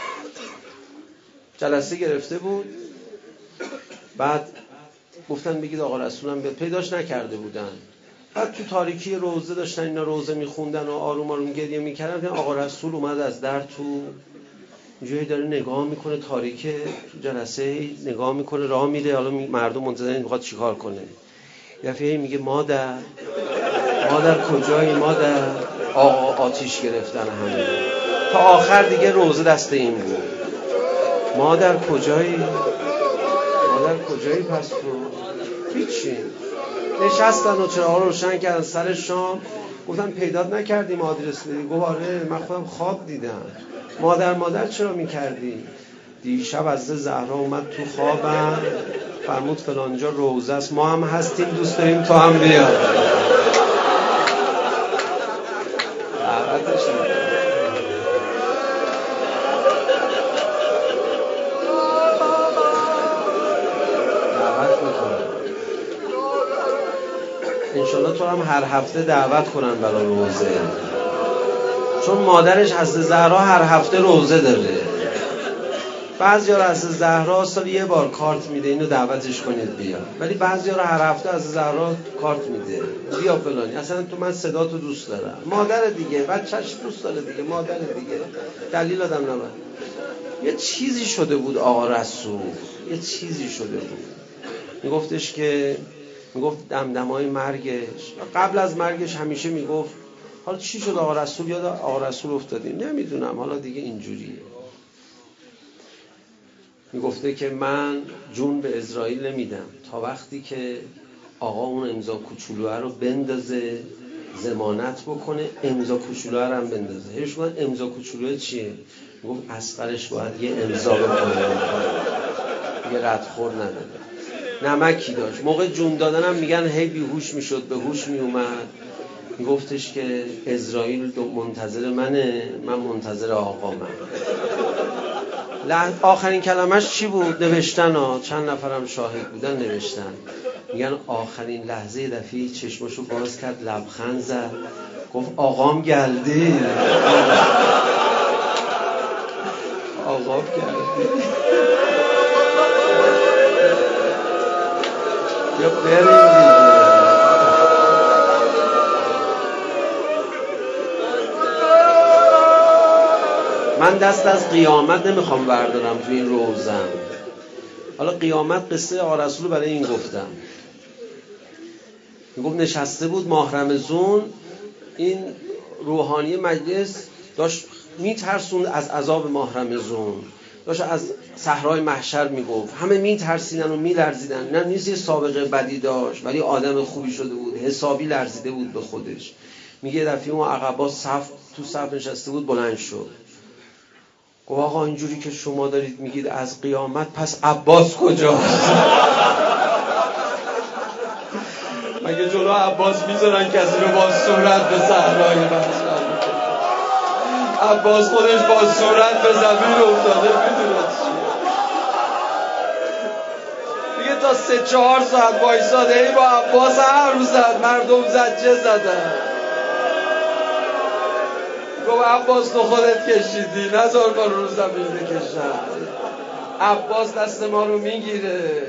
جلسه گرفته بود، بعد گفتن بگید آقا رسولم، به پیداش نکرده بودن. بعد تو تاریکی روزه داشتن اینا روزه میخوندن و آروم آروم گریه میکردن. آقا رسول اومد از در تو، اینجوری داره نگاه میکنه، تاریکه تو جلسه نگاه میکنه، راه میره، حالا مردم منتظرن میخواد چیکار کنه. دفعه میگه مادر مادر کجایی مادر؟ آقا آتیش گرفتن همه. تا آخر دیگه روزه دست این بود. مادر کجایی؟ مادر کجایی؟ پس تو هیچی. نشستن و چراغ رو روشن کردن سر شام. گفتن پیدات نکردیم آدرس بدی؟ گفت آره من خودم خواب دیدم. مادر مادر چرا میکردی؟ دیشب از زهرا اومد تو خوابم، فرمود فلانجا روزه است، ما هم هستیم دوست داریم تو هم بیا. دعوتش دعوت میکنم انشالله تو هم هر هفته دعوت کنن برای روزه، چون مادرش حضرت زهرا هر هفته روزه داره. بعضیا رو حضرت زهرا سال یه بار کارت میده اینو دعوتش کنید بیا، ولی بعضیا رو هر هفته حضرت زهرا کارت میده بیا فلانی. اصلا تو من صدا تو دوست دارم. مادر دیگه، بچه‌ش دوست داره دیگه، مادر دیگه، دلیل آدم نبود. یه چیزی شده بود آقا رسول، یه چیزی شده بود. میگفتش که میگفت دمدمای مرگش، قبل از مرگش همیشه میگفت حالا چی شد آقا رسول، یاد آقا رسول افتادیم نمیدونم، حالا دیگه اینجوریه. میگفته که من جون به اسرائیل نمیدم تا وقتی که آقا اون امضا کوچولوه رو بندازه ضمانت بکنه، امضا کوچولوه رو هم بندازه. هیچ وقت امضا کوچولوه چیه؟ میگفت اصغرش باید یه امضا بکنه، یه ردخور نداره. نمکی داشت. موقع جون دادنم میگن هی بیهوش میشد، به هوش میومد. میگفتش که اسرائیل منتظر منه، من منتظر آقا من. آخرین کلمش چی بود؟ نوشتن ها، چند نفرم شاهد بودن نوشتن. میگن آخرین لحظه دفعی چشمشو باز کرد، لبخند زد، گفت آقام گلدی. آقاب کردی یا بریم دیگه. من دست از قیامت نمیخوام بردارم تو این روزم. حالا قیامت قصه آقا رسول برای این گفتم. میگفت نشسته بود ماه رمضان، این روحانی مجلس داشت میترسوند از عذاب ماه رمضان، داشت از صحرای محشر میگفت، همه میترسیدن و میلرزیدن. نه نیست یه سابقه بدی داشت ولی آدم خوبی شده بود، حسابی لرزیده بود به خودش. میگه دفعه اون عقبا صف تو صف نشسته بود، بلند شد گفت آقا اینجوری که شما دارید میگید از قیامت، پس عباس کجاست؟ مگه جلو عباس میذارن کسی رو با صورت به صحرای محشر؟ عباس خودش با صورت به زمین افتاده، میدونه چیه. دیگه تا سه چهار ساعت وایساده ای با عباس حرف زد، مردم زجه زدن. گفت عباس تو خودت کشیدی، نذار ما رو زمین بکشن. عباس دست ما رو میگیره.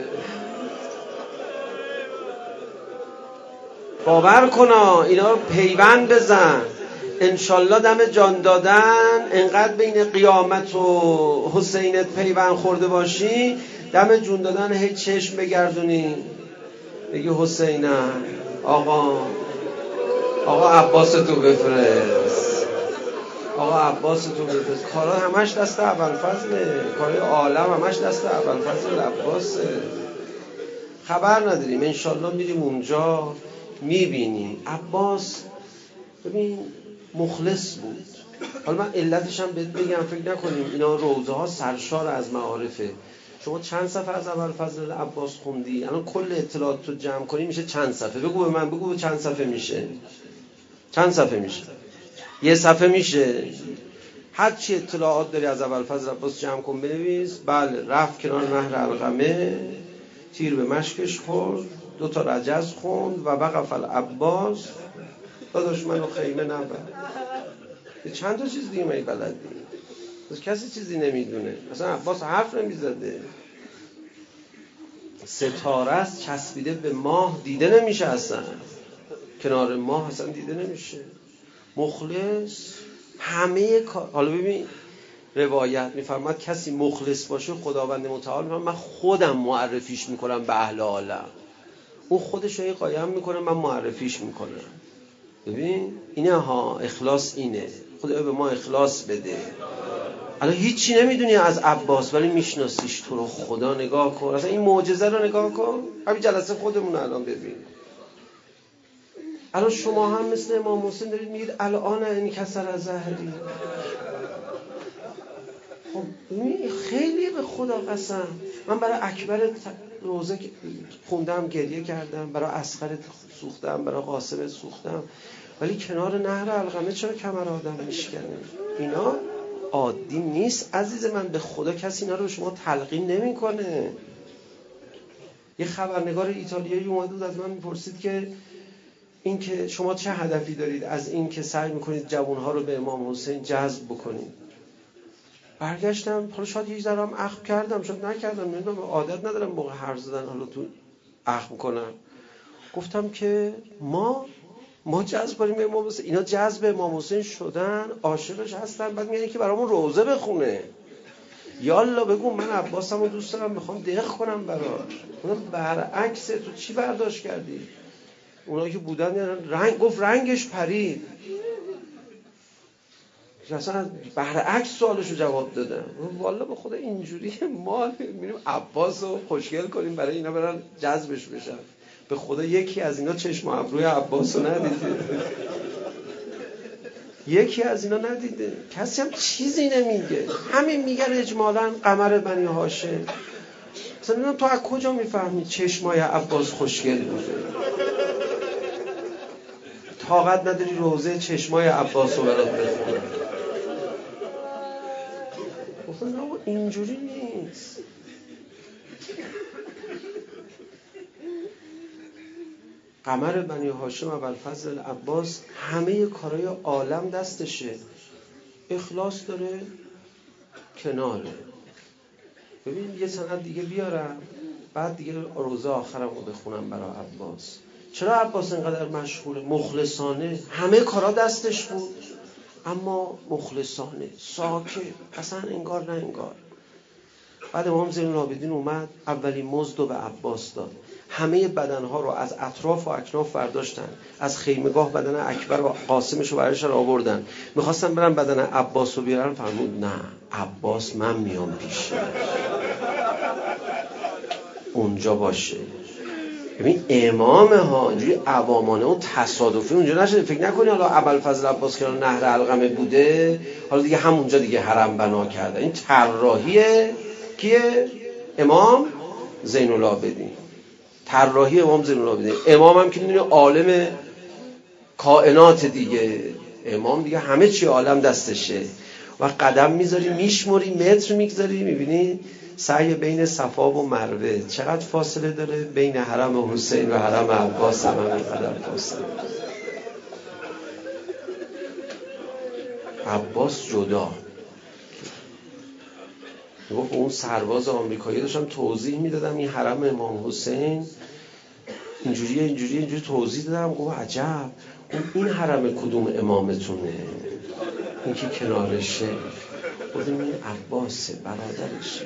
باور کنا اینا رو پیوند بزن، انشالله دم جان دادن انقدر بین قیامت و حسینت پیوند خورده باشی، دم جون دادن هی چشم بگردونی بگی حسینم، آقا آقا عباس تو بفرست، آقا عباس تو بفرست. کارا همش دست ابوالفضله، کارای عالم همش دست ابوالفضل عباسه. خبر نداریم، انشالله میریم اونجا میبینیم. عباس ببین مخلص بود. حالا من علتش هم بهت بگم، فکر نکنیم اینا روزه ها سرشار از معارفه. شما چند صفحه از ابوالفضل عباس خوندی؟ الان کل اطلاعات رو جمع کنی میشه چند صفحه؟ بگو به من، بگو چند صفحه میشه؟ چند صفحه میشه؟ یه صفحه میشه؟ هر چی اطلاعات داری از ابوالفضل عباس جمع کن بنویس. بله رفت کنار نهر علقمه، تیر به مشکش خورد، دو تا رجز خوند و وقف العباس، داداش منو خیمه نبر. چند تا چیز دیگه من بلدی، کسی چیزی نمیدونه. اصلا عباس حرف نمیزده. ستاره است چسبیده به ماه، دیده نمیشه اصلا، کنار ماه اصلا دیده نمیشه. مخلص همه کار. حالا ببین روایت میفرماد کسی مخلص باشه خداوند متعال میفرماد من خودم معرفیش میکنم به اهل عالم. اون خودش رو قایم میکنه، من معرفیش میکنم. ببین اینه ها، اخلاص اینه. خدا به ما اخلاص بده. الان هیچی نمیدونی از عباس ولی میشناسیش. تو رو خدا نگاه کن، اصلا این معجزه رو نگاه کن. همین جلسه خودمون الان ببین. الان شما هم مثل امام حسین دارید میگید الان این کسر از زهری. خب خیلی به خدا قسم، من برای اکبر روزه خوندم، گریه کردم، برای اصغر سوختم، برای قاسم سوختم، ولی کنار نهر علقمه چرا کمر آدم میشکنه؟ اینا عادی نیست عزیز من. به خدا کسی اینا رو به شما تلقین نمیکنه. یه خبرنگار ایتالیایی اومد بود از من میپرسید که این که شما چه هدفی دارید از این که سعی میکنید جوانها رو به امام حسین جذب بکنید؟ برگشتم، حالا شاید یه ذره هم اخم کردم، شاید نکردم، نمیدونم، عادت ندارم موقع حرف زدن حالا تو اخم کنم. گفتم که ما ما جذب کنیم به امام حسین. اینا جذب امام حسین شدن، عاشقش هستن، بعد میگن که برامون روزه بخونه. یالا بگو من عباسمو دوست دارم، میخوام دق کنم براش. اونم برعکس. تو چی برداشت کردی؟ اونایی که بودن رنگ گفت رنگش پرید. اصلا برعکس سوالشو جواب دادم. والا به خدا اینجوری ما میریم عباسو خوشگل کنیم برای اینا برن جذبش بشن. به خدا یکی از اینا چشم ابروی عباسو ندیده. یکی از اینا ندیده. کسی هم چیزی نمیگه. همین میگن اجمالاً قمر بنی هاشم. مثلا میگم تو از کجا میفهمی چشمای عباس خوشگل بوده؟ طاقت نداری روزه چشمای عباس رو برات بخونی؟ گفتم نه اینجوری نیست. قمر بنی هاشم ابوالفضل عباس همه کارهای عالم دستشه. اخلاص داره، کناره. ببین یه سند دیگه بیارم بعد دیگه روزه آخرم رو بخونم برای عباس. چرا عباس اینقدر مشهوره؟ مخلصانه، همه کارا دستش بود اما مخلصانه، ساکت، اصلا انگار نه انگار. بعد امام زین العابدین اومد اولین مزد رو به عباس داد. همه بدنها رو از اطراف و اکناف برداشتن، از خیمگاه بدن اکبر و قاسمش رو برایش آوردن، میخواستن برن بدن عباس رو بیارن، فرمود نه عباس من میام پیشه، اونجا باشه. ببین امام ها اینجوری عوامانه و تصادفی اونجا نشده. فکر نکنی حالا ابوالفضل عباس که نهر علقمه بوده حالا دیگه همونجا دیگه حرم بنا کرده. این طراحیه کیه؟ امام زین العابدین. طراحی امام زین العابدین. امام هم که میدونی عالم کائنات دیگه، امام دیگه همه چی عالم دستشه. و قدم میذاری میشموری، متر میگذاری، میبینی سعی بین صفا و مروه چقدر فاصله داره، بین حرم حسین و حرم عباس هم اینقدر فاصله داره. عباس جدا گفت اون سرباز آمریکایی داشتم توضیح میدادم این حرم امام حسین اینجوریه اینجوریه اینجوری توضیح دادم، گفت عجب این حرم کدوم امامتونه؟ این که کنارشه. گفتم این عباسه، برادرشه.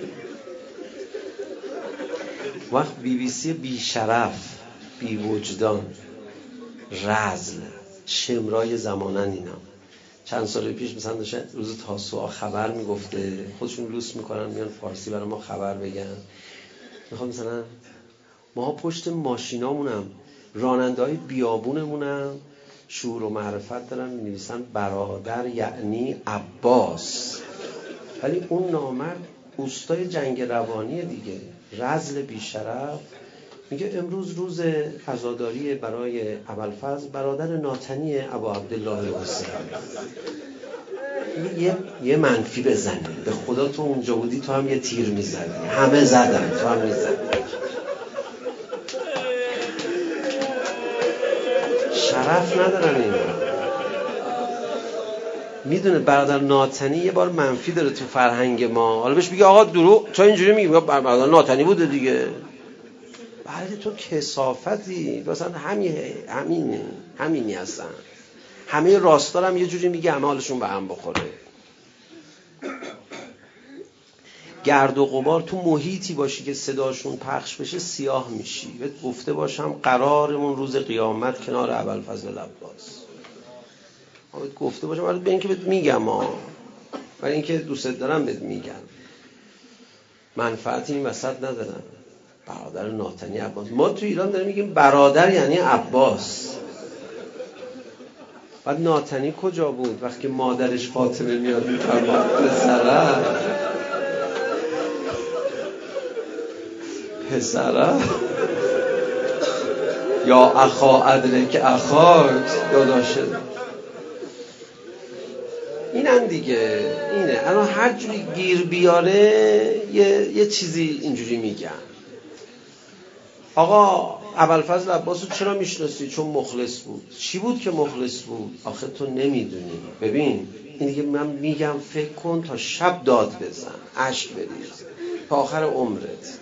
وقت بی بی سی بی شرف، بی وجدان، رذل، شمرای زمانن اینا چند سال پیش مثلا داشتن روز تاسوعا خبر میگفته، خودشون لوس میکنن میان فارسی برای ما خبر بگن. میخوام مثلا ما پشت ماشینامونم راننده های بیابونمونم شعور و معرفت دارن می‌نویسن برادر یعنی عباس، ولی اون نامرد اوستای جنگ روانی دیگه، رذل بیشرف، میگه امروز روز عزاداری برای ابوالفضل برادر ناتنی ابو عبدالله حسین. یه یه منفی بزنی، به خدا تو اونجا بودی تو هم یه تیر میزنی، همه زدن تو هم میزنی. شرف ندارن اینا. میدونه برادر ناتنی یه بار منفی داره تو فرهنگ ما، حالا بهش بگی آقا دروغ چرا اینجوری میگی؟ برادر ناتنی بوده دیگه. بله تو کثافتی، مثلا همین همینه همینی هستن، همه راستار هم یه جوری میگه همه حالشون به هم بخوره. گرد و غبار تو محیطی باشی که صداشون پخش بشه سیاه میشی. بهت گفته باشم قرارمون روز قیامت کنار ابوالفضل عباس. بهت گفته باشم برای اینکه بهت میگم ها، برای اینکه دوست دارم بهت میگم، منفعتی این وسط ندارم. برادر ناتنی عباس، ما تو ایران داریم میگیم برادر یعنی عباس. بعد ناتنی کجا بود وقتی مادرش فاطمه میاد میفرماد پسره پسره یا اخا ادرک اخاک، داداشه. اینم دیگه اینه. الان هر جوری گیر بیاره یه, یه چیزی اینجوری میگن. آقا ابوالفضل عباس رو چرا میشناسی؟ چون مخلص بود. چی بود که مخلص بود؟ آخه تو نمیدونی. ببین این دیگه من میگم فکر کن تا شب داد بزن، اشک بریز تا آخر عمرت.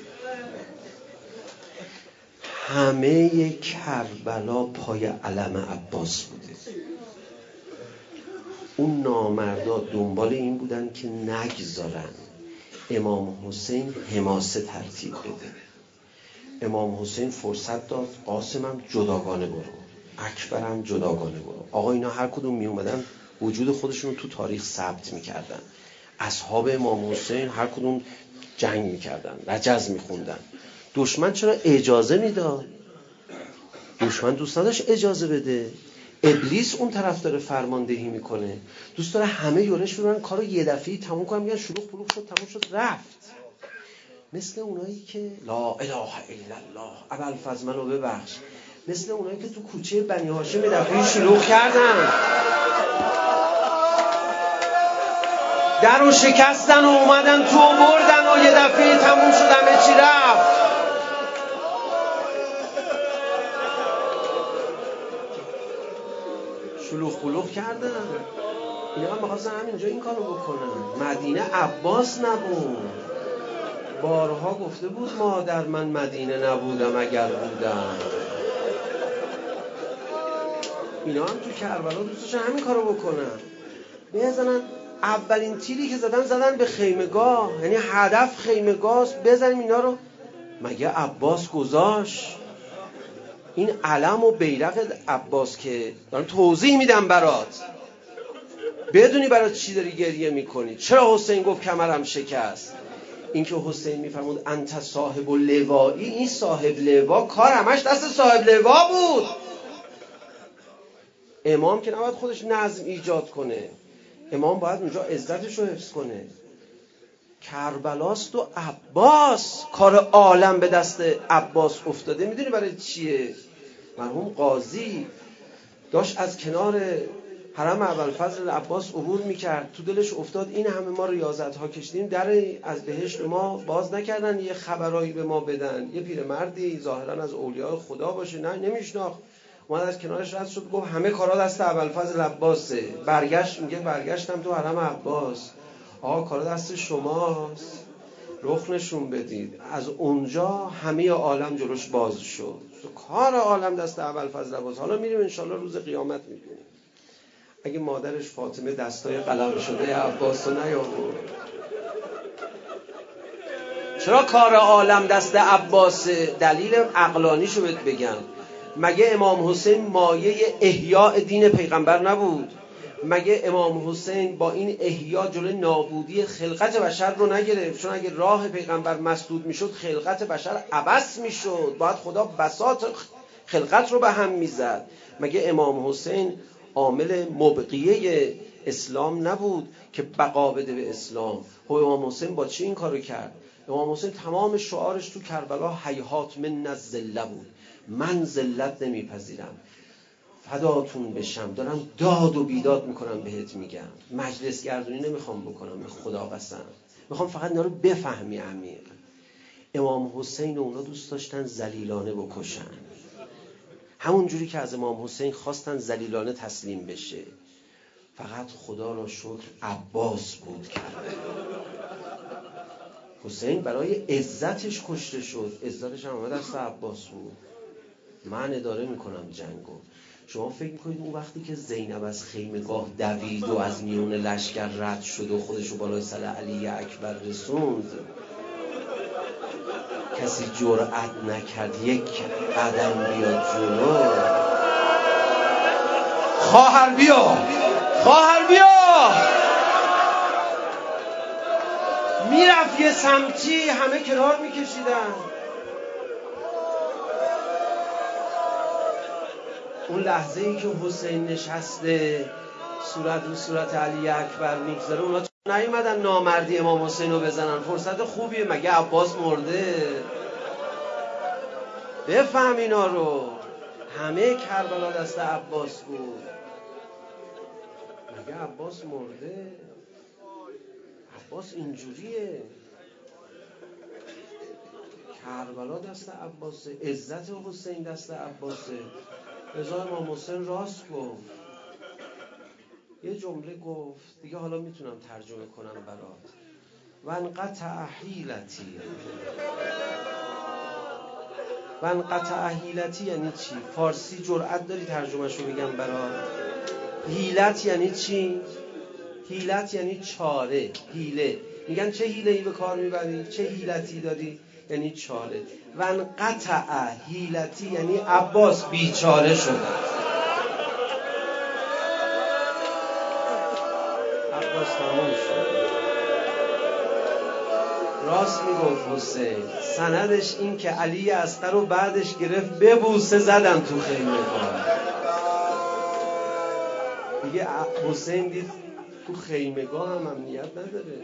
همه کربلا پای علم عباس بوده. اون نامردا دنبال این بودن که نگذارن امام حسین حماسه ترتیب بده. امام حسین فرصت داد قاسمم جداگانه برو، اکبرم جداگانه برو. آقا اینا هر کدوم می اومدن وجود خودشون رو تو تاریخ ثبت میکردن. اصحاب امام حسین هر کدوم جنگ میکردن، رجز میخوندن. دشمن چرا اجازه میداد؟ دشمن دوست نداشت اجازه بده. ابلیس اون طرف داره فرماندهی میکنه، دوست داره همه یورش برن کارو یه دفعه‌ای تموم کنن، میگن شلوغ پلوغ شد تموم شد رفت. مثل اونایی که لا اله الا الله ابوالفضل منو ببخش، مثل اونایی که تو کوچه بنی هاشم یه دفعه‌ای شلوغ کردن، درو شکستن و اومدن تو بردن و یه دفعه‌ای تموم شد همه چی رفت. شلوغ پلوغ کردن. اینا هم می‌خواستن همینجا این کارو بکنن. مدینه عباس نبود. بارها گفته بود مادر من مدینه نبودم اگر بودم. اینا هم تو کربلا دوستشون همین کارو بکنن، بزنن. اولین تیری که زدن زدن به خیمگاه، یعنی هدف خیمگاه، بزنیم اینا رو. مگه عباس گذاشت؟ این علم و بیرق عباس که دارم توضیح میدم برات، بدونی برات چی داری گریه میکنی. چرا حسین گفت کمرم شکست؟ این که حسین میفرمود انت صاحب لوایی، این صاحب لوا کار همش دست صاحب لوا بود. امام که نباید خودش نظم ایجاد کنه، امام باید اونجا عزتش رو حفظ کنه. کربلاست و عباس، کار عالم به دست عباس افتاده. میدونی برای چیه؟ مرحوم قاضی داشت از کنار حرم ابوالفضل عباس عبور میکرد، تو دلش افتاد این همه ما ریاضت ها کشیدیم، در از بهشت ما باز نکردن یه خبرایی به ما بدن، یه پیرمردی ظاهرا از اولیاء خدا باشه، نه نمیشناخت. اومد از کنارش رد شد، گفت همه کارا دست ابوالفضل عباسه. برگشت میگه برگشتم تو حرم عباس، آقا کارا دست شماست، رخ نشون بدید. از اونجا همه عالم جلوش باز شد، کار عالم دست ابوالفضل عباس. حالا میریم انشالله روز قیامت میبینیم. اگه مادرش فاطمه دستای قلم شده عباس رو نیاورد، چرا کار عالم دست عباس؟ دلیل عقلانیشو بهت بگم. مگه امام حسین مایه احیاء دین پیغمبر نبود؟ مگه امام حسین با این احیا جلوی نابودی خلقت بشر رو نگرفت؟ چون اگه راه پیغمبر مسدود میشد خلقت بشر عبث میشد، باید خدا بساط خلقت رو به هم میزد. مگه امام حسین عامل مبقیه اسلام نبود که بقا بده به اسلام؟ خب امام حسین با چی این کارو کرد؟ امام حسین تمام شعارش تو کربلا هیهات من الذله بود، من ذلت نمیپذیرم، فداتون بشم، دارم داد و بیداد میکنم، بهت میگم مجلس گردونی نمیخوام بکنم، به خدا قسم میخوام فقط اینا رو بفهمی عمیق. امام حسین و اونا دوست داشتن ذلیلانه بکشن، همون جوری که از امام حسین خواستن ذلیلانه تسلیم بشه. فقط خدا را شکر عباس بود کرده. حسین برای عزتش کشته شد، عزتش هم آمده دست عباس بود. من اداره میکنم جنگو. شما فکر میکنید اون وقتی که زینب از خیمگاه دوید و از میون لشکر رد شد و خودش رو بالای سر علی اکبر رسوند، کسی جرأت نکرد یک قدم بیاد جلو؟ خواهر بیا، خواهر بیا. میرفت یه سمتی، همه کنار میکشیدن. اون لحظه ای که حسین نشسته صورت رو صورت علی اکبر میگذاره، اونا تو نیومدن نامردی امام حسین رو بزنن. فرصت خوبیه، مگه عباس مرده؟ بفهم اینا رو. همه کربلا دست عباس بود، مگه عباس مرده؟ عباس اینجوریه، کربلا دست عباسه، عزت حسین دست عباسه. رضا امام حسین راست گفت، یه جمله گفت دیگه، حالا میتونم ترجمه کنم برات. وانقطع حیلتی. وانقطع حیلتی یعنی چی؟ فارسی جرأت داری ترجمهشو بگم برات؟ حیلت یعنی چی؟ حیلت یعنی چاره، حیله. میگن چه حیله‌ای به کار میبری؟ چه حیلتی داری؟ یعنی چاره. وانقطع حیلتی یعنی عباس بیچاره شده. عباس تموم شد. راست میگفت حسین، سندش این که علی اصغر رو بعدش گرفت ببوسه زدن تو خیمه ها. دیگه حسین دید تو خیمگاه هم امنیت نداره.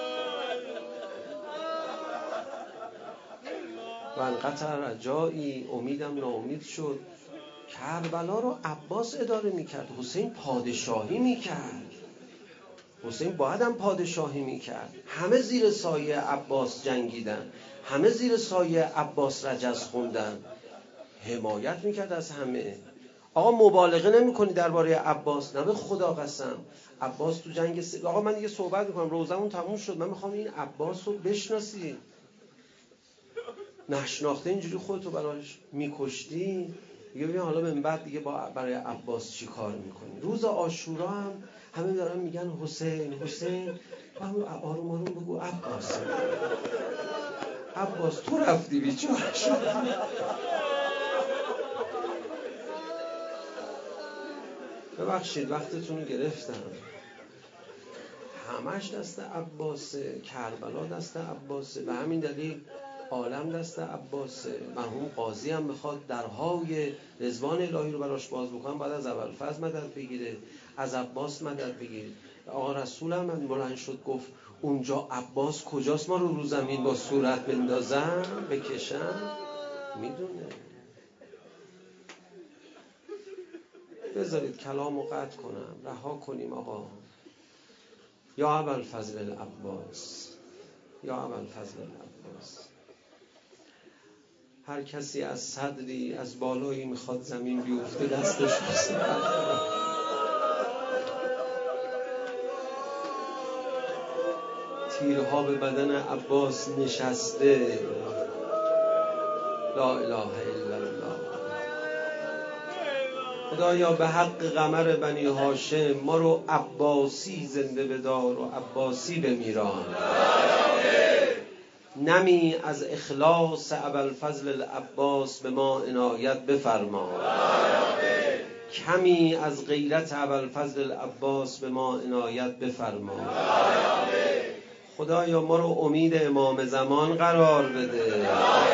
و انقطع رجایی، امیدم ناامید شد. کربلا رو عباس اداره میکرد، حسین پادشاهی میکرد. حسین باید هم پادشاهی میکرد. همه زیر سایه عباس جنگیدن، همه زیر سایه عباس رجز خوندن، حمایت میکرد از همه. آقا مبالغه نمی کنی درباره عباس؟ نه به خدا قسم. عباس تو جنگ س... آقا من دیگه صحبت میکنم، روزمون تموم شد، من میخوام این عباس رو بشناسی. نشناخته اینجوری خودتو براش میکشتی دیگه. ببین حالا من بعد دیگه با برای عباس چی کار میکنی؟ روز عاشورا هم همه دارن میگن حسین حسین، آروم آروم بگو عباس. عباس تو رفتی بیچاره شد. ببخشید وقتتون رو گرفتم. همش دست عباسه، کربلا دست عباسه، به همین دلیل عالم دست عباسه. مرحوم قاضی هم بخواد درهای رضوان الهی رو براش باز بکنم باید از ابوالفضل مدد بگیره، از عباس مدد بگیره. آقا رسول هم من بلند شد گفت اونجا عباس کجاست ما رو رو زمین با صورت بندازم بکشم؟ میدونه. بذارید کلامو قطع کنم، رها کنیم آقا. یا ابوالفضل العباس، یا ابوالفضل العباس. هر کسی از صدری از بالایی میخواد زمین بیفته دستش بسید. تیرها به بدن عباس نشسته. لا اله الا الله. خدایا به حق قمر بنی هاشم ما رو عباسی زنده بدار و عباسی بمیران. نمی از اخلاص ابوالفضل العباس به ما عنایت بفرما. کمی از غیرت ابوالفضل العباس به ما عنایت بفرما. خدایا ما رو امید امام زمان قرار بده.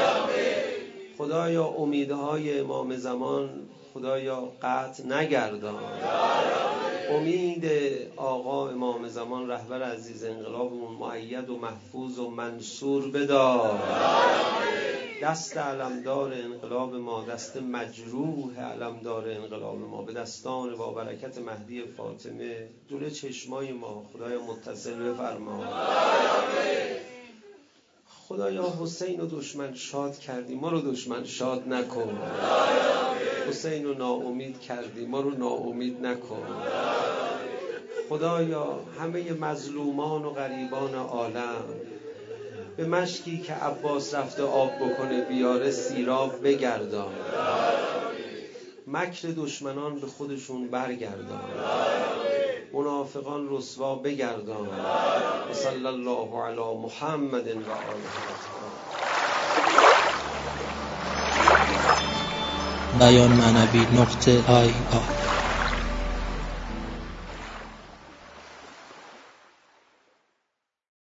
خدایا امیدهای امام زمان خدایا قطع نگردان. امید آقا امام زمان رهبر عزیز انقلابمون مؤید و محفوظ و منصور بدار. دست علمدار انقلاب ما، دست مجروح علمدار انقلاب ما به دستان با برکت مهدی فاطمه جلوی چشمای ما خدایا متصل بفرما. خدایا حسین رو دشمن شاد کردی، ما رو دشمن شاد نکن. حسین رو ناامید کردی، ما رو ناامید نکن. خدایا همه مظلومان و غریبان عالم به مشکی که عباس رفته آب بکنه بیاره سیراب بگردان. مکر دشمنان به خودشون برگردان. منافقان رسوا بگردان. صلی الله علی محمد و آله. بیان معنوی نقطه آی آی